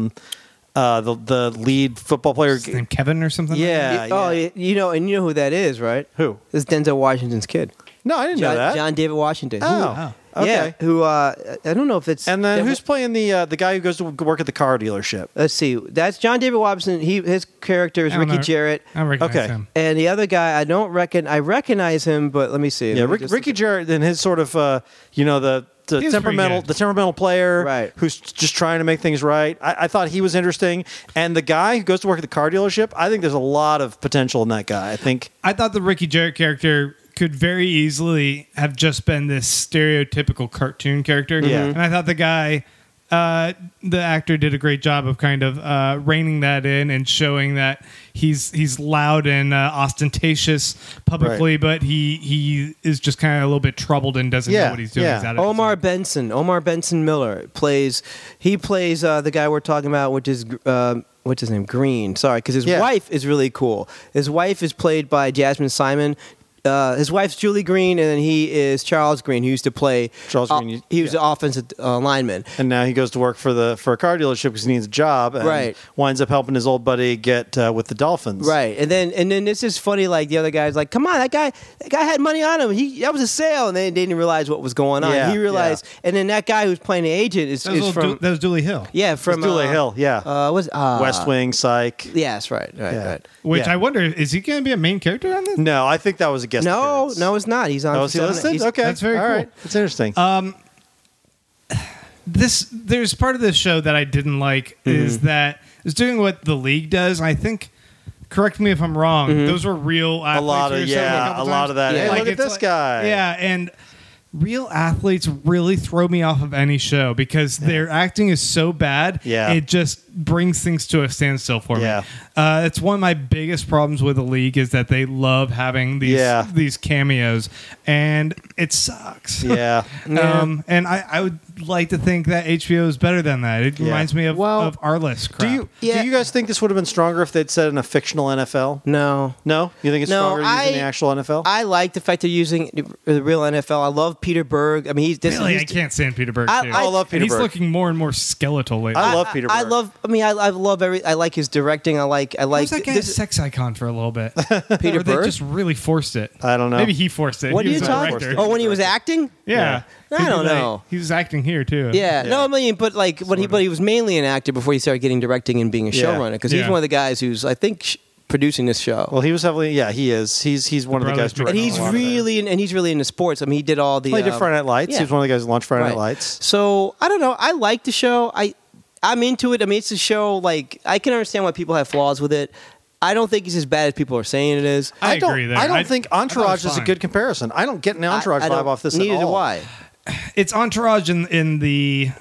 the lead football player. His name Kevin or something. Yeah. Oh, you know who that is, right? Who? This is Denzel Washington's kid. No, I didn't know that. John David Washington. Oh, Who, okay. Yeah, who I don't know if it's And then who's playing the guy who goes to work at the car dealership? Let's see. That's John David Washington. His character is I don't Ricky know. Jarrett. I recognize Okay. him. And the other guy, I recognize him, but let me see. Yeah, Let me just Ricky look Jarrett and his sort of the pretty temperamental good. the temperamental player Right. who's just trying to make things right. I thought he was interesting, and the guy who goes to work at the car dealership. I think there's a lot of potential in that guy. I think. I thought the Ricky Jarrett character could very easily have just been this stereotypical cartoon character. Yeah. And I thought the guy, the actor, did a great job of kind of reining that in and showing that he's loud and ostentatious publicly, but he is just kind of a little bit troubled and doesn't know Yeah, what he's doing. yeah. He's out of Omar his- Benson Miller plays the guy we're talking about, which is what's his name, Green. Sorry, because his Yeah. wife is really cool. His wife is played by Jasmine Simon. his wife's Julie Green, and then he is Charles Green, who used to play. Charles Green, he was the offensive lineman. And now he goes to work for a car dealership because he needs a job, and Right. winds up helping his old buddy get with the Dolphins. Right, and then this is funny. Like the other guy's like, "Come on, that guy had money on him. That was a sale," and they didn't realize what was going on. Yeah, He realized, and then that guy who's playing the agent is from that was Dooley Hill. from Dooley Hill, yeah. West Wing, Psych. Yes, right. Which Yeah. I wonder, is he going to be a main character on this? No, I think that was a guest appearance. No, it's not. He's on. Oh, is he listed? Okay. That's very All cool. right. That's interesting. There's part of this show that I didn't like is that it's doing what the league does. And I think, correct me if I'm wrong, those were real athletes. a lot of we were saying a couple of that. Yeah. Hey, Like, look at it's this like- guy. Yeah, and real athletes really throw me off of any show because their acting is so bad. Yeah. It just brings things to a standstill for Yeah. me. It's one of my biggest problems with the league is that they love having these cameos, and it sucks. Yeah. And I would like to think that HBO is better than that. It reminds me of Arliss crap. Do you guys think this would have been stronger if they'd said in a fictional NFL? No. No? You think it's No, stronger using the actual NFL? I like the fact they're using the real NFL. I love Peter Berg. I mean, I can't stand Peter Berg. I too. love Peter and he's Berg. looking more and more skeletal lately. I love Peter Berg. I love I like his directing. I like Who's that guy a sex icon for a little bit? Peter Or they Berg. just really forced it. I don't know. Maybe he forced it. What He are you was the talking? director. Oh, when he was acting? Yeah. I don't know. He was acting here too. Yeah. No, I mean, but like when Sort he was mainly an actor before he started getting directing and being a Yeah. showrunner because he's Yeah. one of the guys who's I think producing this show. Well, he was heavily. Yeah, he is. He's one of the guys. brothers and directing he's a lot of really into sports. I mean, he did all the Played at Friday Night Lights. yeah. He was one of the guys who launched Friday Night Right. Lights. So I don't know. I like the show. I'm into it. I mean, it's a show. Like I can understand why people have flaws with it. I don't think it's as bad as people are saying it is. I don't, agree there. I don't I- think I thought it Entourage was is a fine. good comparison. I don't get an Entourage I vibe don't- off this at Neither all. do I. It's Entourage in the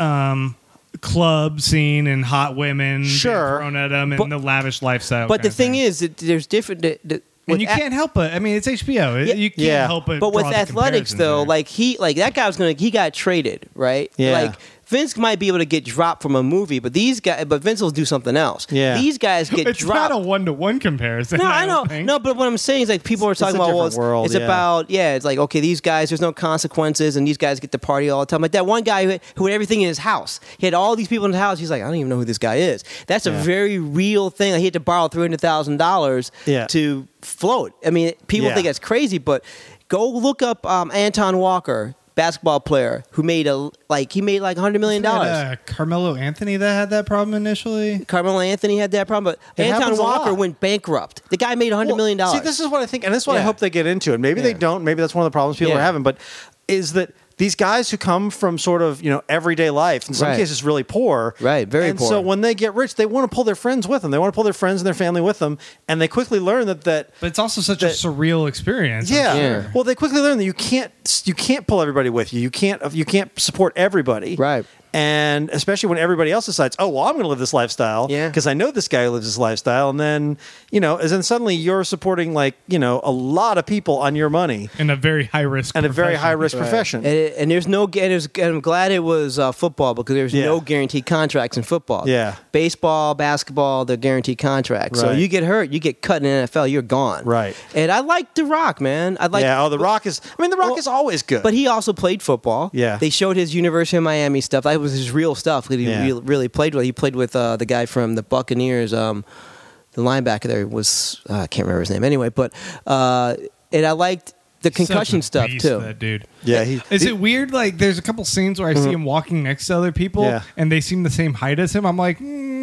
club scene and hot women being Sure. thrown at them and But- the lavish lifestyle. But kind the of thing is that there's different. and you can't help it. I mean, it's HBO. You can't Yeah. help it. But with draw the athletics, comparisons though, there. that guy he got traded, right? Yeah. Like Vince might be able to get dropped from a movie, but Vince will do something else. Yeah. These guys get it's dropped. not a 1-to-1 comparison. No, I know. don't think. No, but what I'm saying is like people are talking a about different world, it's yeah. about it's like okay, these guys there's no consequences and these guys get to party all the time. Like that one guy who had everything in his house. He had all these people in his house. He's like, I don't even know who this guy is. That's a Yeah. very real thing. Like, he had to borrow $300,000 Yeah. to float. I mean, people Yeah. think that's crazy, but go look up Anton Walker, basketball player who made like $100 million. Carmelo Anthony that had that problem initially. Carmelo Anthony had that problem, but It Anton happens a Walker lot. went bankrupt. The guy made $100 million. See, this is what I think, and this is what I Yeah. hope they get into. And maybe they Yeah. don't. Maybe that's one of the problems people Yeah. are having. But is that these guys who come from sort of everyday life, in some Right. cases really poor, Right, very and poor. so when they get rich, they want to pull their friends with them. They want to pull their friends and their family with them, and they quickly learn that But it's also such a surreal experience. I'm yeah. sure. Well, they quickly learn that you can't pull everybody with you. You can't support everybody. Right. And especially when everybody else decides, oh, well, I'm going to live this lifestyle Yeah. because I know this guy who lives this lifestyle. And then, as then suddenly you're supporting a lot of people on your money In a very high risk and a very high risk profession. And there's no, and I'm glad it was football because there's Yeah. no guaranteed contracts in football. Yeah. Baseball, basketball, they're guaranteed contracts. So Right. you get hurt, you get cut in the NFL, you're gone. Right. And I like The Rock, man. The The Rock is always good. But he also played football. Yeah. They showed his University of Miami stuff. That was his real stuff. He Yeah. really played well. He played with the guy from the Buccaneers. The linebacker there was I can't remember his name anyway. But and I liked the concussion stuff too. That dude. yeah, Is it weird? Like, there's a couple scenes where I see him walking next to other people, Yeah. and they seem the same height as him. I'm like,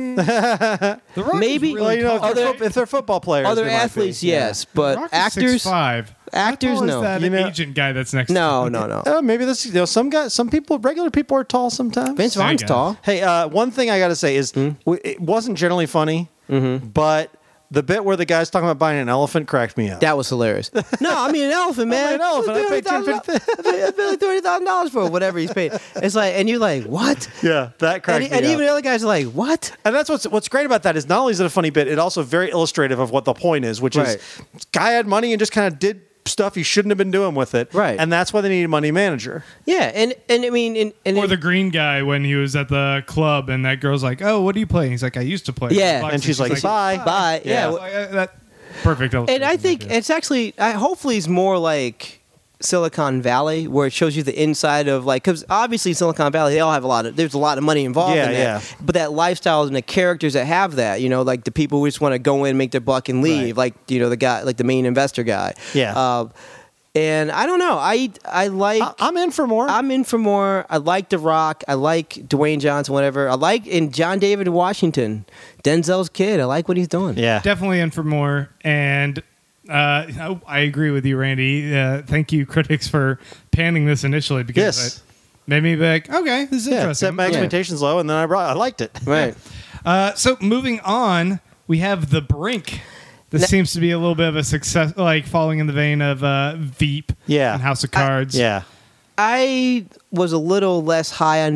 The Rock Maybe- is really well, you know, tall. if they're football players, Other they might be. athletes, Yeah. yes, but The Rock is actors, 6'5". actors, How tall no. Is that You know- agent guy that's next no, to him? no. Oh, maybe this. Some people, regular people, are tall sometimes. Vince Vaughn's guess. tall. Hey, one thing I got to say is it wasn't generally funny, but the bit where the guy's talking about buying an elephant cracked me up. That was hilarious. No, I mean an elephant, man. an elephant. I paid I paid like $30,000 for it, whatever he's paid. It's like, and you're like, what? yeah, that cracked And me even up. the other guys are like, what? And that's what's great about that is not only is it a funny bit, it also very illustrative of what the point is, which Right. is guy had money and just kind of did stuff he shouldn't have been doing with it. Right. And that's why they need a money manager. Yeah, and I mean, and Or the green guy when he was at the club and that girl's like, "Oh, what do you play?" And he's like, "I used to play." Yeah. Xbox." And she's like, "Bye." bye. Yeah. Like, that- perfect. And I think it's actually, hopefully, it's more like Silicon Valley, where it shows you the inside of because obviously Silicon Valley, they all have there's a lot of money involved in that. Yeah. But that lifestyle and the characters that have that, like the people who just want to go in, make their buck and leave, Right. the guy, like the main investor guy. Yeah. And I don't know. I like. I'm in for more. I'm in for more. I like The Rock. I like Dwayne Johnson. Whatever. I like John David Washington, Denzel's kid. I like what he's doing. yeah. definitely in for more. And I agree with you, Randy. Thank you, critics, for panning this initially because Yes. it made me be like, okay, this is Yeah. interesting. Set my expectations low, and then I liked it. Right. So moving on, we have The Brink. This seems to be a little bit of a success, like falling in the vein of Veep Yeah. and House of Cards. Yeah. I was a little less high on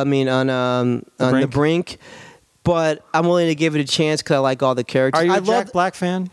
The Brink, but I'm willing to give it a chance because I like all the characters. Are you I a Jack Black fan?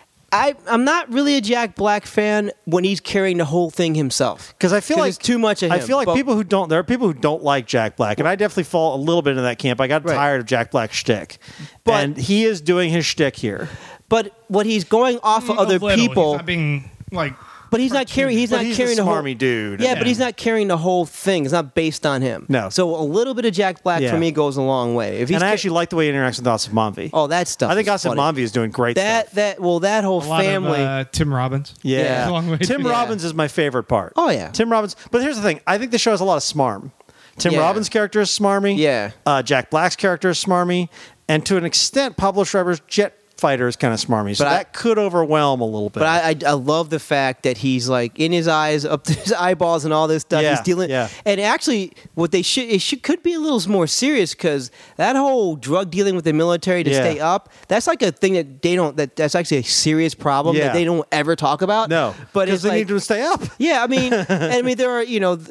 I'm not really a Jack Black fan when he's carrying the whole thing himself. Because I feel like it's too much of him. I feel like But- there are people who don't like Jack Black, and I definitely fall a little bit into that camp. I got Right. tired of Jack Black's shtick, But- and he is doing his shtick here. But what he's going off of other A little. people, He's not being like. but he's not carrying. He's But not he's carrying a the whole. smarmy dude. Yeah, but he's not carrying the whole thing. It's not based on him. No. So a little bit of Jack Black Yeah. for me goes a long way. If he's And I actually like the way he interacts with Asif Manvi. oh, that stuff. I think is Asif funny. Manvi is doing great That stuff. that whole A lot family. of Tim Robbins. Yeah. Long way Tim to- Robbins is my favorite part. Oh, yeah. Tim Robbins. But here's the thing. I think the show has a lot of smarm. Tim Yeah. Robbins' character is smarmy. Yeah. Jack Black's character is smarmy. And to an extent, Pablo Schreiber's jet fighter is kind of smarmy. So But that could overwhelm a little bit. But I love the fact that he's like in his eyes, up to his eyeballs, and all this stuff. Yeah, He's dealing, yeah. and actually, what they could be a little more serious because that whole drug dealing with the military to Yeah. stay up. That's like a thing that they don't. That's actually a serious problem Yeah. that they don't ever talk about. no. but because it's they like, need to stay up. yeah, I mean, there are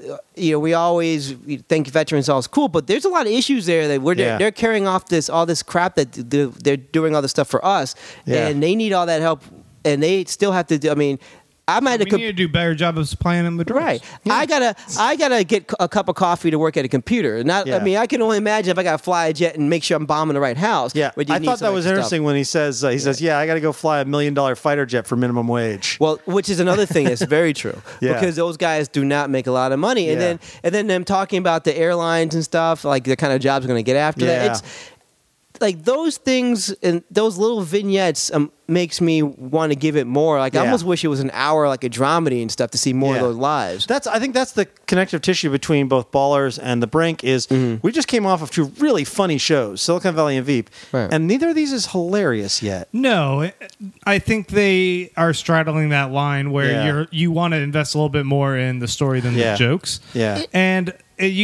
we always think veterans all is cool, but there's a lot of issues there that Yeah. they're carrying off all this crap that they're doing all this stuff for us, Yeah. and they need all that help, and they still have to do. I mean, I'm at We need to do a better job of supplying them with drugs. right. I gotta get a cup of coffee to work at a computer. Not. Yeah. I mean, I can only imagine if I got to fly a jet and make sure I'm bombing the right house. Yeah, but you I need thought some that was extra interesting stuff. when he says, "Yeah, I got to go fly $1 million fighter jet for minimum wage." Well, which is another thing that's very true Yeah. because those guys do not make a lot of money, and Yeah. then them talking about the airlines and stuff, like the kind of jobs they're going to get after Yeah. that. It's like those things and those little vignettes makes me want to give it more. Like I Yeah. almost wish it was an hour, like a dramedy and stuff, to see more Yeah. of those lives. I think that's the connective tissue between both Ballers and The Brink. Is we just came off of two really funny shows, Silicon Valley and Veep, Right. and neither of these is hilarious yet. No, I think they are straddling that line where Yeah. you want to invest a little bit more in the story than Yeah. the jokes. Yeah. And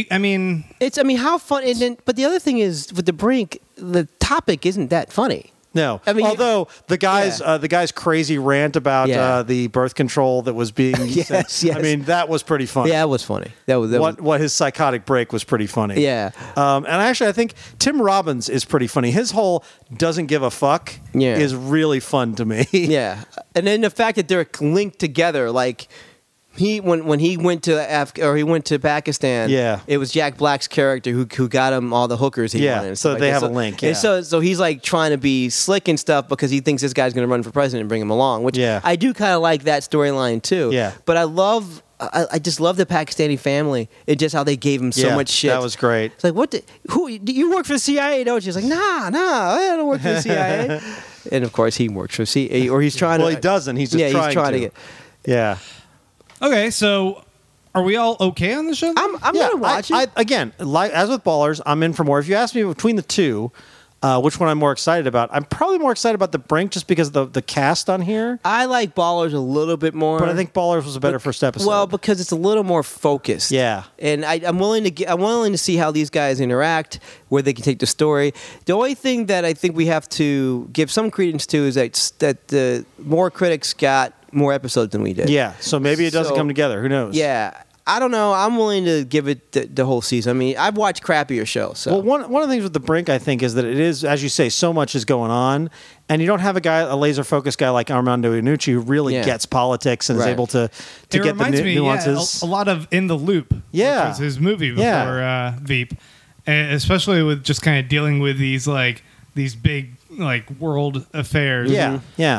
How fun? And then, but the other thing is with the Brink, the topic isn't that funny. No, I mean, although the guy's crazy rant about Yeah. the birth control that was being Yes, yes. I mean, that was pretty funny. Yeah, that was funny. That was What his psychotic break was pretty funny. Yeah. And actually, I think Tim Robbins is pretty funny. His whole doesn't give a fuck Yeah. is really fun to me. Yeah, and then the fact that they're linked together, like when he went to Pakistan, Yeah. it was Jack Black's character who got him all the hookers he Yeah, wanted. and so stuff they that. have a link, And yeah. so he's like trying to be slick and stuff because he thinks this guy's going to run for president and bring him along. Which Yeah. I do kind of like that storyline too. Yeah. but I just love the Pakistani family and just how they gave him so Yeah, much shit. that was great. It's like, who you work for the CIA, don't you? He's like, nah, I don't work for the CIA. And of course, he works for CIA, or he's trying to. Well, he doesn't. He's just he's trying to get. Yeah. okay, so are we all okay on the show? I'm Yeah, gonna watch it. Again, like as with Ballers, I'm in for more. If you ask me between the two, which one I'm more excited about, I'm probably more excited about The Brink just because of the cast on here. I like Ballers a little bit more, But I think Ballers was a better first episode. Well, because it's a little more focused. Yeah. and I'm willing to see how these guys interact, where they can take the story. The only thing that I think we have to give some credence to is that the more critics got more episodes than we did. Yeah, so maybe it doesn't So- come together. Who knows? Yeah. I don't know. I'm willing to give it the whole season. I mean, I've watched crappier shows. So. Well, one of the things with The Brink, I think, is that it is, as you say, so much is going on, and you don't have a laser focused guy like Armando Iannucci who really Yeah. gets politics and is Right. able to it get the reminds me, nuances. a lot of In the Loop. Yeah. Which was his movie before Yeah. Veep, and especially with just kind of dealing with these big world affairs. Yeah, yeah.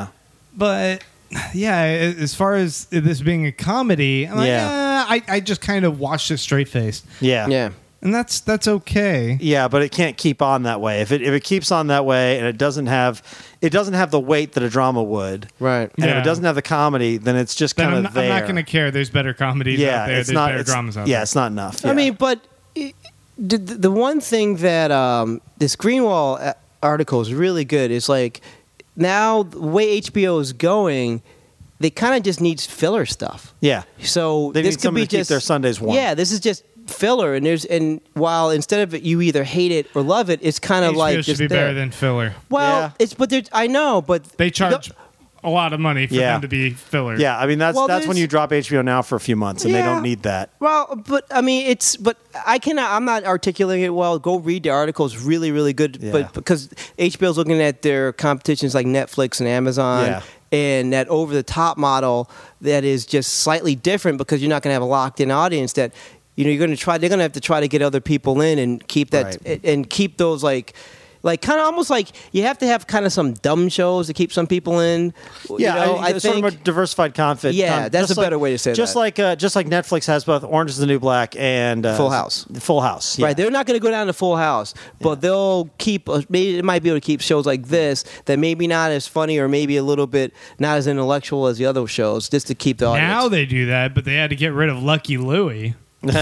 But yeah, as far as this being a comedy, I'm I just kind of watched it straight faced. Yeah. And that's okay. Yeah, but it can't keep on that way. If it keeps on that way and it doesn't have the weight that a drama would. Right. And if Yeah. it doesn't have the comedy, then it's just Then kind of there. I'm not going to care. There's better comedies out there. There's better dramas out there. Yeah, it's not enough. I Yeah. mean, but the one thing that this Greenwald article is really good is like now the way HBO is going, they kind of just need filler stuff. Yeah. So They this need could something be to keep just their Sundays warm. Yeah, this is just filler, and while instead of you either hate it or love it, it's kind of HBO like should just be there. better than filler. Well, Yeah. it's but I know, but They charge a lot of money for Yeah. them to be filler. Yeah, I mean that's Well, when there's- you drop HBO Now for a few months and they Yeah. don't need that. Well, but I mean, I'm not articulating it well. Go read the article; it's really, really good. Yeah. But because HBO's looking at their competitions like Netflix and Amazon, Yeah. and that over-the-top model that is just slightly different because you're not going to have a locked-in audience. That you're going to try. They're going to have to try to get other people in and keep that and keep those like kind of almost like you have to have kind of some dumb shows to keep some people in. Yeah, I it's think sort of a diversified content. Yeah, that's just a better way to say just that. Just like Netflix has both Orange is the New Black and Full House. Full House, yeah. Right, they're not going to go down to Full House, but they'll keep. Maybe it might be able to keep shows like this that maybe not as funny or maybe a little bit not as intellectual as the other shows, just to keep the audience. Now they do that, but they had to get rid of Lucky Louie.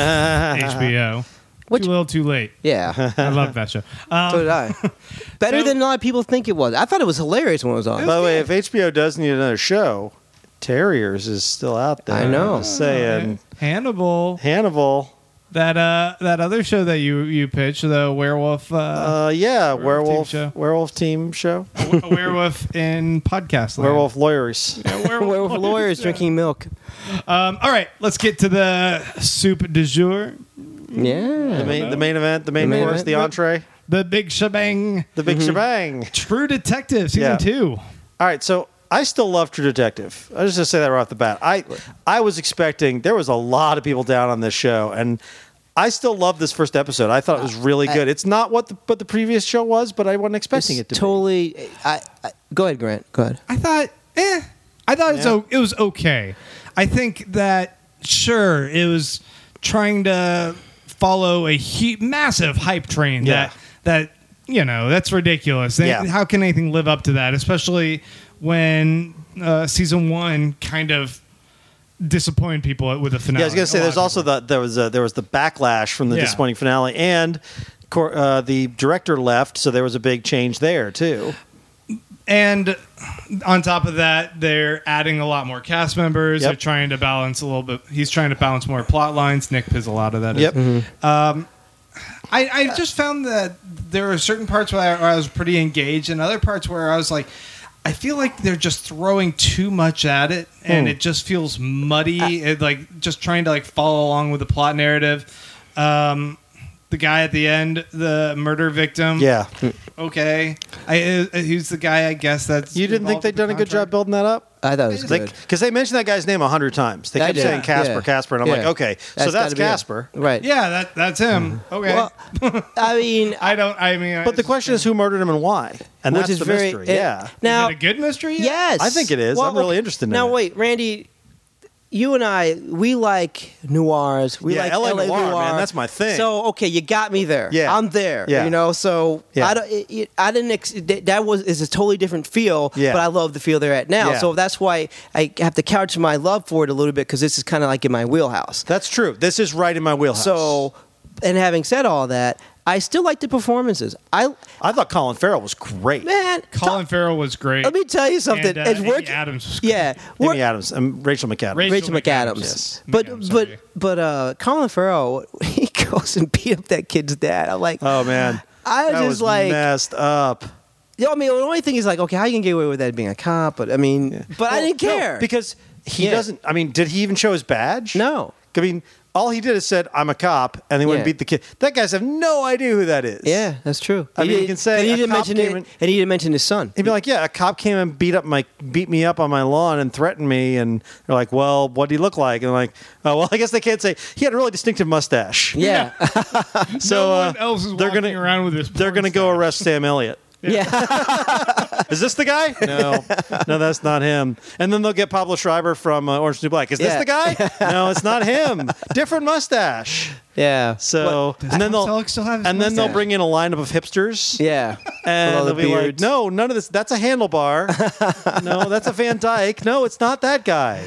HBO. Which- Too little, too late. Yeah, I love that show. so did I. Better So- than a lot of people think it was. I thought it was hilarious when it was on. By the way, if HBO does need another show, Terriers is still out there. I know. I'm just saying. Hannibal. Hannibal. That other show that you pitched, the werewolf. Yeah, Werewolf TV show. werewolf team show. A werewolf in podcast land. Werewolf lawyers. Yeah, Werewolf lawyers drinking milk. All right, let's get to the soup du jour. Yeah. The main event, the main main course, event. the entree, The big shebang. the big shebang. True Detective season Yeah. 2. All right, so I still love True Detective. I was just gonna say that right off the bat. I was expecting there was a lot of people down on this show, and I still love this first episode. I thought it was really good. It's not what the previous show was, but I wasn't expecting it to be. Totally. Go ahead, Grant. Go ahead. I thought it was okay. I think that sure it was trying to follow a massive hype train Yeah. that that's ridiculous. Yeah. How can anything live up to that, especially when season 1 kind of disappointed people with the finale? Yeah, I was gonna say A lot there's of also people. there was the backlash from the Yeah. disappointing finale, and the director left, so there was a big change there too. And on top of that, they're adding a lot more cast members. Yep. They're trying to balance a little bit. He's trying to balance more plot lines. Nick Pizzolatto, that is. Yep. I just found that there were certain parts where I was pretty engaged, and other parts where I was like, I feel like they're just throwing too much at it, and it just feels muddy. Like just trying to follow along with the plot narrative. The guy at the end, the murder victim. Yeah. Okay. Who's the guy? I guess that's. You didn't think involved they'd with the done a good job contract? building that up? I thought it was good. Because they mentioned that guy's name 100 times. They I kept did. saying Casper, Yeah. Casper, and I'm like, Yeah. okay, so that's gotta be it. Casper. Right. Yeah, that's him. Okay. Well, I mean, But the question is, who murdered him and why? And which that's is the very mystery. Yeah. is now. it a good mystery? Yes, I think it is. I'm really interested in now, it. wait, Randy, you and I, we like noirs. We Yeah, like LA LA noir, noir. man, that's my thing. So, okay, you got me there. Yeah. I'm there. Yeah. So Yeah. I didn't. That is a totally different feel. Yeah. But I love the feel they're at now. Yeah. So that's why I have to couch my love for it a little bit because this is kind of like in my wheelhouse. That's true. This is right in my wheelhouse. So, and having said all that, I still like the performances. I thought Colin Farrell was great. Man, Colin Farrell was great. let me tell you something. And, It's Amy working. Adams was Yeah, Amy Adams and Rachel McAdams. Rachel McAdams. Yes. But McAdams, but sorry. but Colin Farrell, he goes and beat up that kid's dad. I'm like, Oh man, I that was was like, messed up. I mean, the only thing is like, okay, how you can get away with that being a cop? But I mean, but I didn't care because he Yeah. doesn't. I mean, did he even show his badge? no. I mean, all he did is said, "I'm a cop," and they went and Yeah. beat the kid. That guys have no idea who that is. Yeah, that's true. I mean, you can say and he a didn't cop mention came it, in- and he didn't mention his son. He'd be like, "Yeah, a cop came and beat me up on my lawn and threatened me." And they're like, "Well, what did he look like?" And I'm like, "Oh, well, I guess they can't say he had a really distinctive mustache." Yeah, So no one else is they're walking gonna around with this. they're porn gonna go stash. arrest Sam Elliott. Yeah. Is this the guy? No, that's not him. And then they'll get Pablo Schreiber from Orange is the New Black. Is this the guy? No, it's not him. Different mustache. Yeah. So and then Selleck still have his then they'll mustache? bring in a lineup of hipsters. Yeah. And With all they'll the be like, beards. no, none of this. That's a handlebar. No, that's a Van Dyke. No, it's not that guy.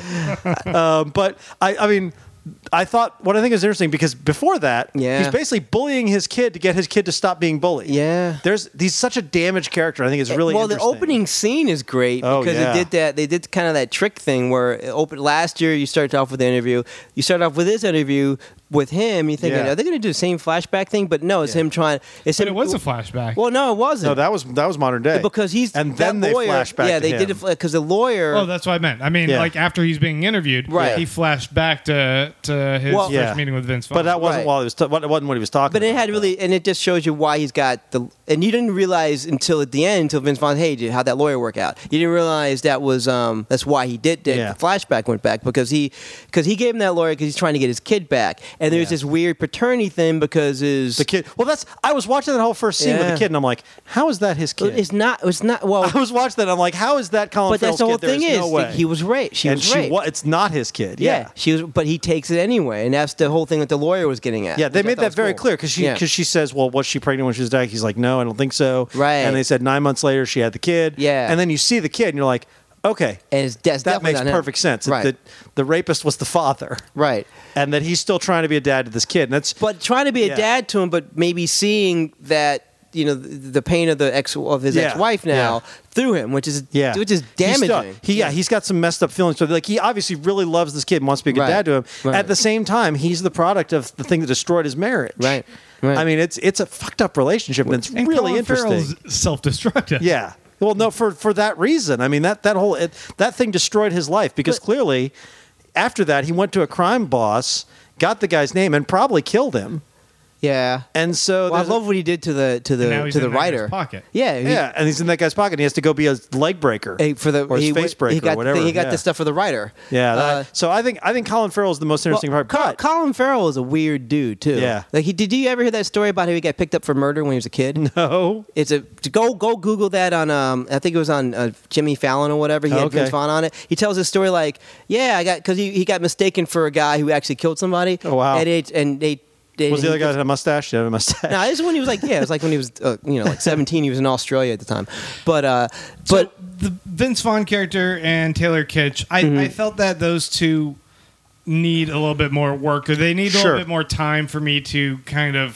But I mean, I thought what I think is interesting because before that, Yeah. he's basically bullying his kid to get his kid to stop being bullied. Yeah. He's such a damaged character. I think it's really well. interesting. The opening scene is great Oh, because yeah. they did kind of that trick thing where last year you started off with the interview. You started off with this interview with him. You thinking, Yeah. are they going to do the same flashback thing? But no, it's him trying. It's But him. it was a flashback. Well, no, it wasn't. No, that was modern day. because he's and that then they lawyer, flash back. Yeah, to they him. did it because the lawyer. Oh, that's what I meant. I mean, Yeah. like after he's being interviewed, Right. he flashed back to his Well- first Yeah. meeting with Vince Vaughn. But that wasn't Right. while he was. It wasn't what he was talking. But it about, had though. really, and it just shows you why he's got the. And you didn't realize until at the end, until Vince Vaughn, hey, how'd that lawyer work out? You didn't realize that was that's why he did. Yeah. The flashback went back because he gave him that lawyer because he's trying to get his kid back, and there's Yeah. this weird paternity thing because his The kid. Well, I was watching that whole first scene with Yeah. the kid, and I'm like, how is that his kid? It's not. Well, I was watching that. I'm like, how is that Colin but that's Farrell's the whole kid? There's thing. no Is way. that he was raped. She and was raped. It's not his kid. Yeah, she was, but he takes it anyway, and that's the whole thing that the lawyer was getting at. Yeah, they which I made thought that was very cool. clear because Yeah. she says, "Well, was she pregnant when she was dying?" He's like, "No, I don't think so." Right. And they said 9 months later she had the kid. Yeah. And then you see the kid, and you're like, "Okay, and that's that definitely makes not him. perfect sense." Right, That the rapist was the father, right. and that he's still trying to be a dad to this kid. And that's But trying to be a Yeah. dad to him, but maybe seeing that the pain of his Yeah. ex-wife now Yeah. through him, which is Yeah, which is damaging. He's got some messed up feelings. So like he obviously really loves this kid and wants to be a good Right. dad to him. Right. At the same time, he's the product of the thing that destroyed his marriage. Right. Right. I mean, it's a fucked up relationship, and it's and really Colin interesting. Farrell's self-destructive. Yeah. Well, no, for that reason. I mean, that whole that thing destroyed his life because clearly, after that, he went to a crime boss, got the guy's name, and probably killed him. Yeah. And so Well, I there's a- love what he did to the And now he's to the in that guy's writer. pocket. Yeah. yeah, and he's in that guy's pocket. And he has to go be a leg breaker For the or his face breaker he got or whatever. he got yeah. the stuff for the writer. Yeah. Uh, So I think Colin Farrell is the most interesting part. But Colin Farrell is a weird dude too. Yeah. Like did you ever hear that story about how he got picked up for murder when he was a kid? no. It's go Google that on I think it was on Jimmy Fallon or whatever. He had Okay. Vince Vaughn on it. He tells his story like, yeah, I got because he got mistaken for a guy who actually killed somebody. Oh, wow. And they Was the other guy that had a mustache? Did he have a mustache? No, this is when he was like, it was like when he was like 17. He was in Australia at the time, but So the Vince Vaughn character and Taylor Kitsch, I felt that those two need a little bit more work, or they need a Sure. little bit more time for me to kind of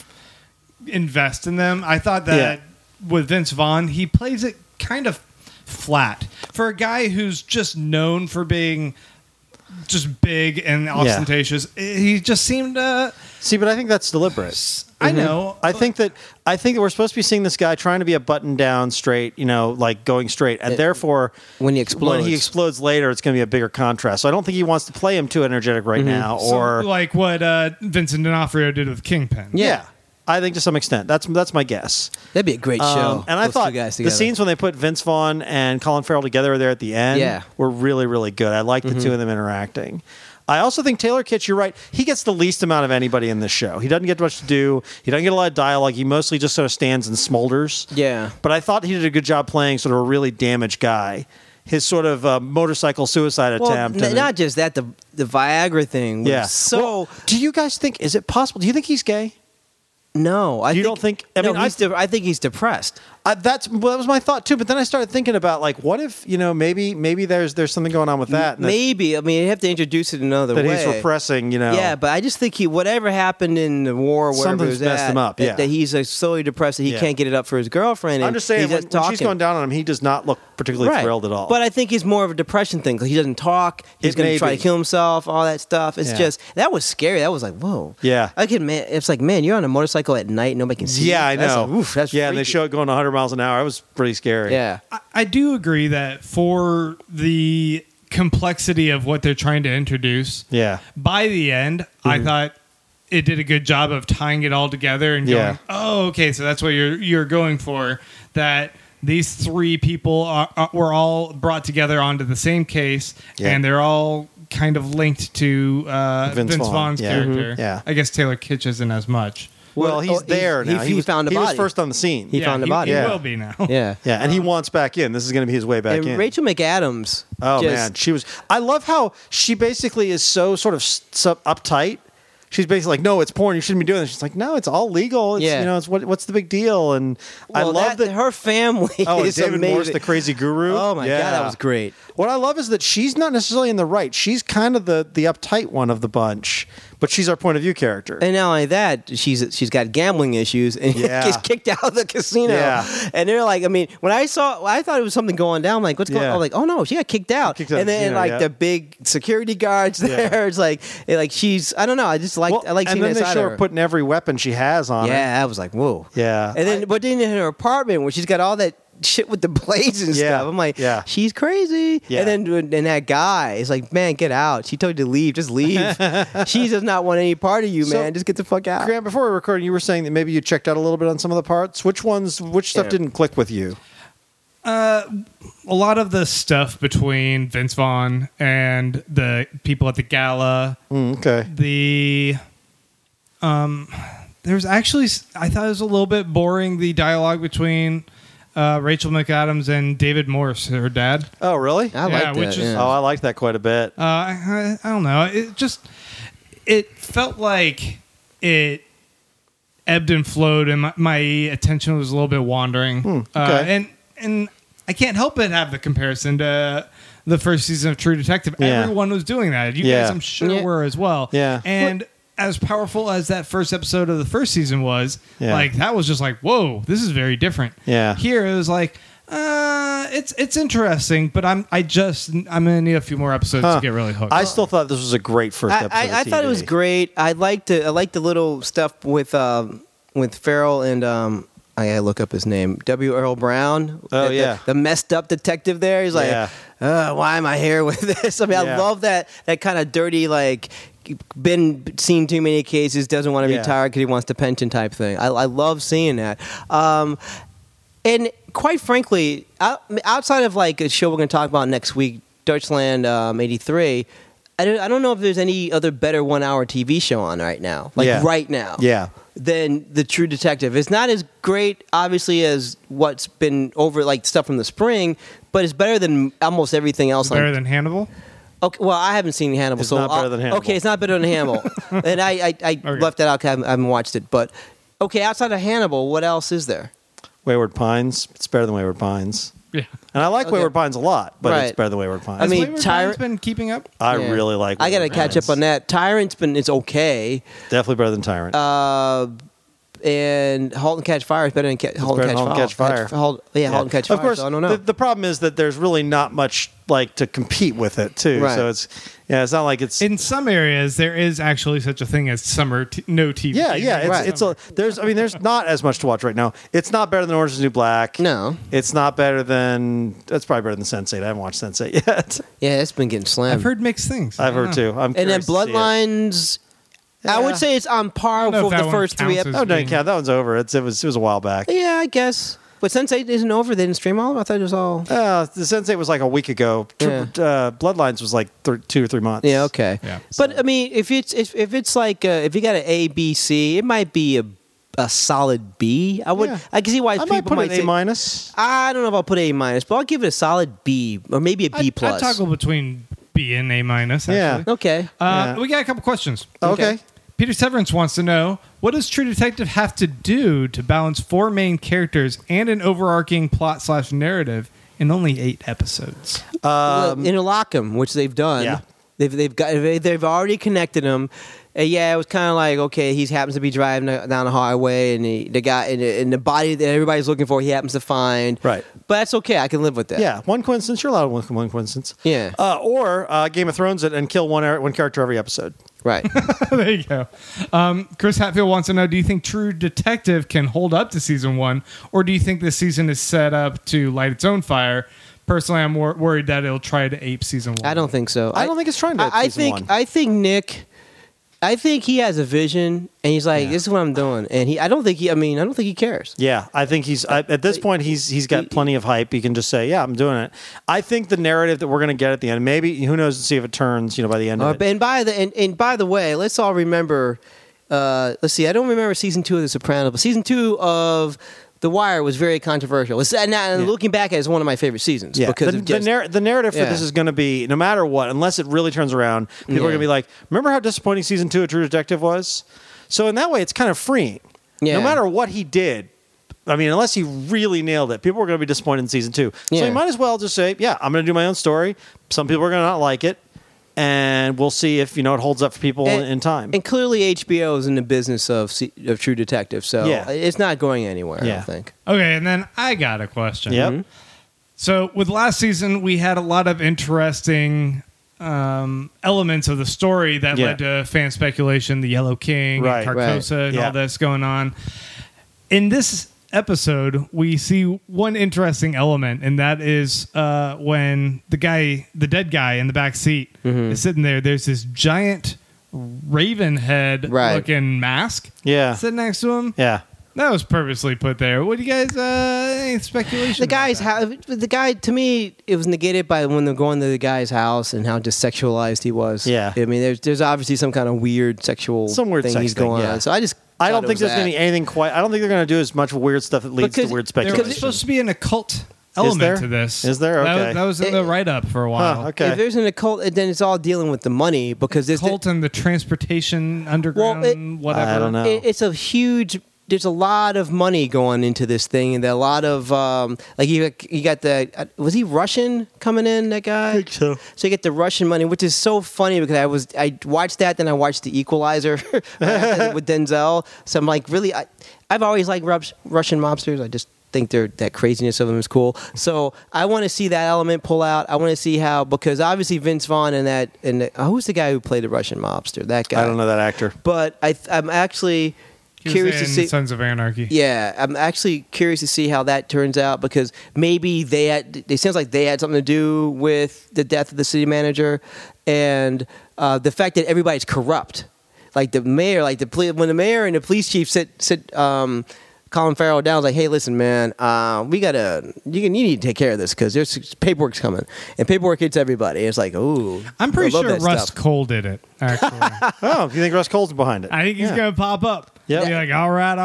invest in them. I thought that with Vince Vaughn, he plays it kind of flat for a guy who's just known for being just big and ostentatious. He just seemed See, but I think that's deliberate. I know. I think that we're supposed to be seeing this guy trying to be a button down straight, like going straight, and therefore when he explodes later, it's going to be a bigger contrast. So I don't think he wants to play him too energetic right now, or So, like what Vincent D'Onofrio did with Kingpin. yeah. I think to some extent that's my guess. that'd be a great show. And I those two thought guys the together. scenes when they put Vince Vaughn and Colin Farrell together there at the end Yeah. were really, really good. I liked the two of them interacting. I also think Taylor Kitsch, you're right, he gets the least amount of anybody in this show. He doesn't get much to do. He doesn't get a lot of dialogue. He mostly just sort of stands and smolders. Yeah. But I thought he did a good job playing sort of a really damaged guy. His sort of motorcycle suicide Well, attempt. not just that, the Viagra thing was yeah. so. Well, do you guys think, is it possible? Do you think he's gay? No, I You think, don't think- I no, mean, I think he's depressed. That was my thought too. But then I started thinking about like, what if maybe there's something going on with that. And that- Maybe. I mean, you have to introduce it another that way. he's repressing. Yeah, but I just think whatever happened in the war, wherever Something's it was messed at, him up, yeah. that he's so depressed that he Yeah. can't get it up for his girlfriend. I'm and just saying, he's when just she's talking. going down on him, he does not look particularly Right. thrilled at all. But I think he's more of a depression thing because he doesn't talk. He's It going may to try be. to kill himself. All that stuff. It's Yeah. just that was scary. That was like whoa. Yeah. I can. Man, it's like man, you're on a motorcycle at night. Nobody can see. yeah, you. I That's know. like, oof, that's yeah, and they freaky. show it going 100 miles an hour. It was pretty scary. Yeah. I do agree that for the complexity of what they're trying to introduce, Yeah. by the end, I thought it did a good job of tying it all together and going, Yeah. oh, okay, so that's what you're going for. That these three people were all brought together onto the same case, Yeah. and they're all kind of linked to Vince Vaughn. Vaughn's Yeah. character. Yeah. I guess Taylor Kitsch isn't as much. Well, he's there now. He found a He was body. first on the scene. He found a body. He Yeah. will be now. Yeah. Yeah, and he wants back in. This is going to be his way back And in. Rachel McAdams. Oh just- man, she was. I love how she basically is so sort of uptight. She's basically like, no, it's porn. You shouldn't be doing this. She's like, no, it's all legal. It's, Yeah. you know, it's what's the big deal? And I Well, love that. her family Oh, and is David amazing. Morse, the crazy guru. Oh my Yeah. god, that was great. What I love is that she's not necessarily in the right. She's kind of the uptight one of the bunch, but she's our point of view character. And not only that, she's got gambling issues and Yeah. gets kicked out of the casino. Yeah. And they're like, I mean, when I thought it was something going down. I'm like, what's going on? Yeah. I'm like, oh no, she got kicked out. Kicked out of And the then casino, like yeah. the big security guards there. Yeah. It's like she's I don't know. I just like I like and seeing then that they side show of her her. putting every weapon she has on her. Yeah, I was like, whoa. Yeah. And then but then in her apartment where she's got all that shit with the blades and Yeah. stuff. I'm like, Yeah. she's crazy. Yeah. And then that guy is like, man, get out. She told you to leave. Just leave. She does not want any part of you, So, man. Just get the fuck out. Grant, before we were recording, you were saying that maybe you checked out a little bit on some of the parts. Which stuff Yeah. didn't click with you? A lot of the stuff between Vince Vaughn and the people at the gala, Okay. there's actually, I thought it was a little bit boring, the dialogue between Rachel McAdams and David Morse, her dad. Oh, really? I Yeah, like that. which is- yeah. Oh, I liked that quite a bit. I don't know. It felt like it ebbed and flowed, and my attention was a little bit wandering. okay. And I can't help but have the comparison to the first season of True Detective. Yeah. Everyone was doing that. You Yeah. guys, I'm sure, Yeah. were as well. Yeah. And as powerful as that first episode of the first season was, Yeah. like that was just like, whoa, this is very different. Yeah. Here it was like, it's interesting, but I'm gonna need a few more episodes Huh. to get really hooked. I still thought this was a great first episode. I of thought it was TV. great. I liked the little stuff with Farrell and I gotta look up his name. W. Earl Brown. Oh, yeah. the messed up detective there. He's like, Yeah. why am I here with this? I mean, Yeah. I love that kind of dirty, like, been seen too many cases, doesn't want to Yeah. retire because he wants the pension type thing. I love seeing that. And quite frankly, outside of like a show we're going to talk about next week, Deutschland 83, I don't know if there's any other better 1 hour TV show on right now. Like Yeah. right now. Yeah. Than the True Detective. It's not as great, obviously, as what's been over, like stuff from the spring, but it's better than almost everything else. better than Hannibal. Okay, well, I haven't seen Hannibal, It's so not better than Hannibal. Okay, it's not better than Hannibal, and I left that out because I haven't watched it. But okay, outside of Hannibal, what else is there? Wayward Pines. It's better than Wayward Pines. Yeah. And I like Okay. Wayward Pines a lot, but it's Right. better than Wayward Pines. I mean, Wayward Tyrant- Pine's been keeping up. I Yeah. really like I got to Wayward catch Pines. up on that. Tyrant's it's okay, Definitely better than Tyrant. and Halt and Catch Fire is better than Halt better and than Halt and Catch Fire. Halt and Catch Of Fire. course, So I don't know. The problem is that there's really not much like to compete with it too. Right. So it's not like it's In some areas, there is actually such a thing as summer no TV. yeah. It's Right. there's not as much to watch right now. It's not better than Orange is the New Black. No. It's not better than. That's probably better than Sense8. I haven't watched Sense8 yet. Yeah, it's been getting slammed. I've heard mixed things. I've I don't heard know. too. I'm and then curious to see it. Bloodlines. I Yeah. would say it's on par don't know with if the that first one three counts as- Oh episodes. no, you can't. That one's over. It was a while back. Yeah, I guess. But Sense8 isn't over. They didn't stream all of it. I thought it was all. The Sense8 was like a week ago. Yeah. Bloodlines was like 2 or 3 months. Yeah, okay. Yeah. But I mean, if it's like if you got an A, B, C, it might be a solid B. I would. Yeah. I can see why I people might put might an say. A minus. I don't know if I'll put A minus, but I'll give it a solid B or maybe a B I'd plus. toggle between B and A minus. Yeah. Actually. Okay. Yeah. We got a couple questions. Okay. Peter Severance wants to know, what does True Detective have to do to balance 4 main characters and an overarching plot/narrative in only 8 episods? Interlock them, which they've done. Yeah. They've already connected them. Yeah, it was kind of like, okay, he happens to be driving down the highway, and the guy in the body that everybody's looking for, he happens to find. Right. But that's okay. I can live with that. Yeah, one coincidence. You're allowed one coincidence. Yeah. Or Game of Thrones it and kill one character every episode. Right. There you go. Chris Hatfield wants to know, do you think True Detective can hold up to season 1, or do you think this season is set up to light its own fire? Personally, I'm worried that it'll try to ape season 1. I don't think so. I don't think it's trying to. I season one. think Nick. I think he has a vision, and he's like, Yeah. "This is what I'm doing." And I don't think he cares. Yeah, I think he's at this point he's got plenty of hype. He can just say, "Yeah, I'm doing it." I think the narrative that we're going to get at the end, maybe who knows, to see if it turns, by the end of it. And by the way, let's all remember, let's see, I don't remember season 2 of The Sopranos, but season 2 of The Wire was very controversial. Looking back at it, it's one of my favorite seasons. Yeah, because the narrative for this is going to be, no matter what, unless it really turns around, people are going to be like, remember how disappointing season 2 of True Detective was? So in that way, it's kind of freeing. Yeah. No matter what he did, I mean, unless he really nailed it, people are going to be disappointed in season 2. So you might as well just say, yeah, I'm going to do my own story. Some people are going to not like it. And we'll see if it holds up for people in time. And clearly HBO is in the business of True Detective, so it's not going anywhere, I don't think. Okay, and then I got a question. Yep. Mm-hmm. So with last season, we had a lot of interesting elements of the story that led to fan speculation, the Yellow King, and Carcosa, and all this going on. In this episode, we see one interesting element, and that is when the dead guy in the back seat is sitting there. There's this giant raven head looking mask sitting next to him. Yeah. That was purposely put there. What do you guys, any speculation? The guy, to me, it was negated by when they're going to the guy's house and how just sexualized he was. Yeah. I mean, there's obviously some kind of weird sexual thing he's going on. So I don't think there's going to be anything quite. I don't think they're going to do as much weird stuff that leads to weird speculation. There's supposed to be an occult element to this. Is there? Okay. That was in the write-up for a while. Huh, okay. If there's an occult, then it's all dealing with the money because there's occult and the transportation underground, whatever. I don't know. It's a huge. There's a lot of money going into this thing, and a lot of you got the was he Russian coming in, that guy? I think so. So you get the Russian money, which is so funny because I watched that, then I watched The Equalizer with Denzel. So I'm like, really, I've always liked Russian mobsters. I just think that craziness of them is cool. So I want to see that element pull out. I want to see how, because obviously Vince Vaughn who's the guy who played the Russian mobster? That guy. I don't know that actor, but I'm actually curious to see Sons of Anarchy. Yeah, I'm actually curious to see how that turns out because maybe it sounds like they had something to do with the death of the city manager and the fact that everybody's corrupt. Like the mayor, when the mayor and the police chief sit Colin Farrell down, I was like, hey, listen, man, you need to take care of this because there's paperwork's coming, and paperwork hits everybody. It's like, ooh, I'm pretty sure Russ Cole did it. Actually, oh, you think Russ Cole's behind it? I think he's gonna pop up. Yeah, be like, all right.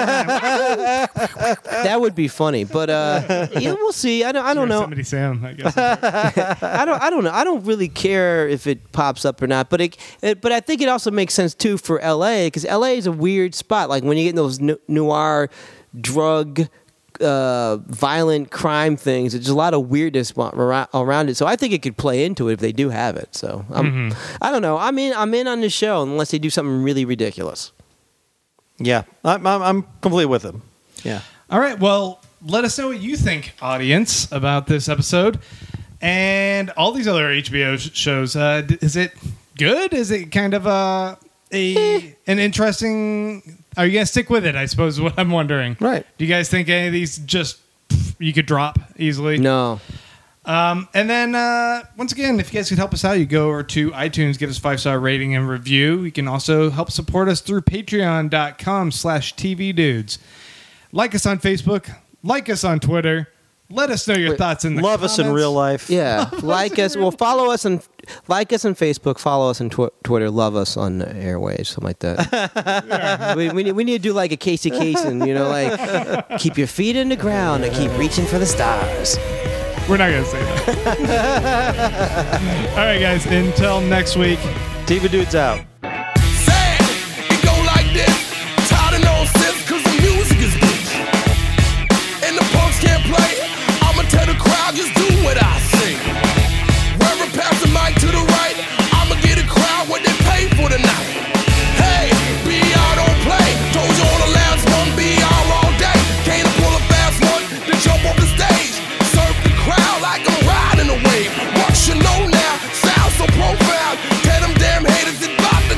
That would be funny, but we'll see. I don't know. Somebody Sam, I guess. I don't know. I don't really care if it pops up or not, but but I think it also makes sense too for LA because LA is a weird spot. Like when you get in those noir, drug, violent crime things, there's a lot of weirdness around it. So I think it could play into it if they do have it. So I don't know. I'm in on this show unless they do something really ridiculous. Yeah, I'm completely with him. Yeah. All right. Well, let us know what you think, audience, about this episode and all these other HBO shows. Is it good? Is it kind of an interesting? Are you gonna stick with it? I suppose is what I'm wondering. Right. Do you guys think any of these just you could drop easily? No. And then, once again, if you guys could help us out, you go over to iTunes, give us a 5-star rating and review. You can also help support us through patreon.com/tvdudes. Like us on Facebook. Like us on Twitter. Let us know your thoughts in the comments. Love us in real life. Yeah. Like us. Well, follow us on Facebook. Follow us on Twitter. Love us on the airwaves. Something like that. we need to do like a Casey Kasem, like keep your feet in the ground and keep reaching for the stars. We're not going to say that. All right, guys. Until next week. TV Dudes out. Sad, it go like this. Tired of nonsense, cause the music is bitch. And the punks can't play. I'ma tell the crowd, just do what I say. Wherever pass the mic to the right, I'ma get a crowd what they pay for the night. Hey, BR don't play. Told you on the last one, BR all day. Can't pull a fast one, then jump off the stage. Surf the crowd like I'm riding a wave. What you know now, sound so profound. Tell them damn haters it's about to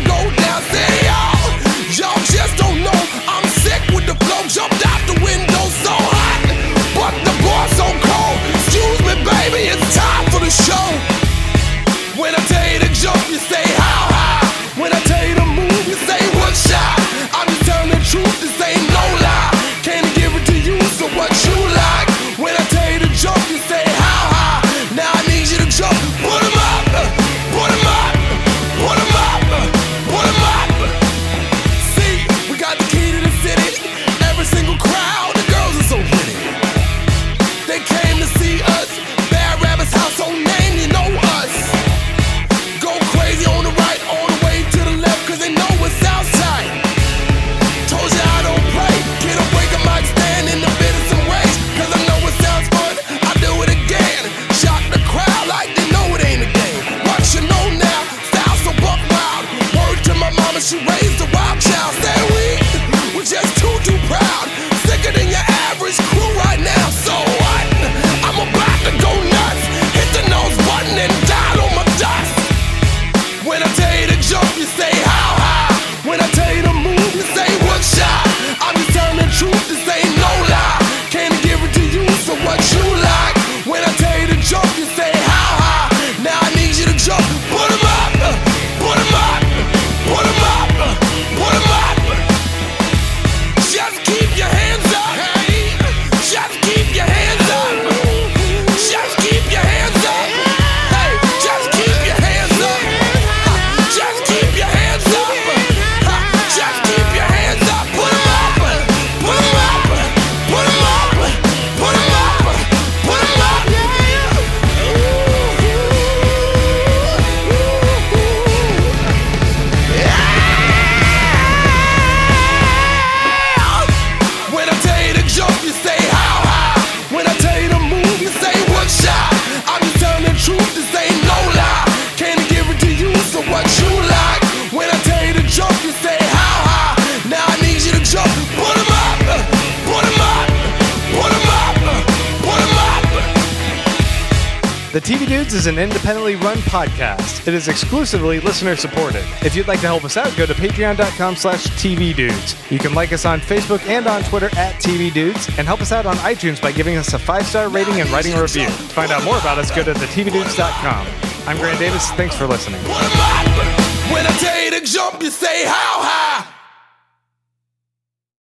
The TV Dudes is an independently run podcast. It is exclusively listener supported. If you'd like to help us out, go to patreon.com/tvdudes. You can like us on Facebook and on Twitter @TV Dudes, and help us out on iTunes by giving us a 5-star rating and writing a review. To find out more about us, go to thetvdudes.com. I'm Grant Davis. Thanks for listening. When I tell you to jump, you say how high.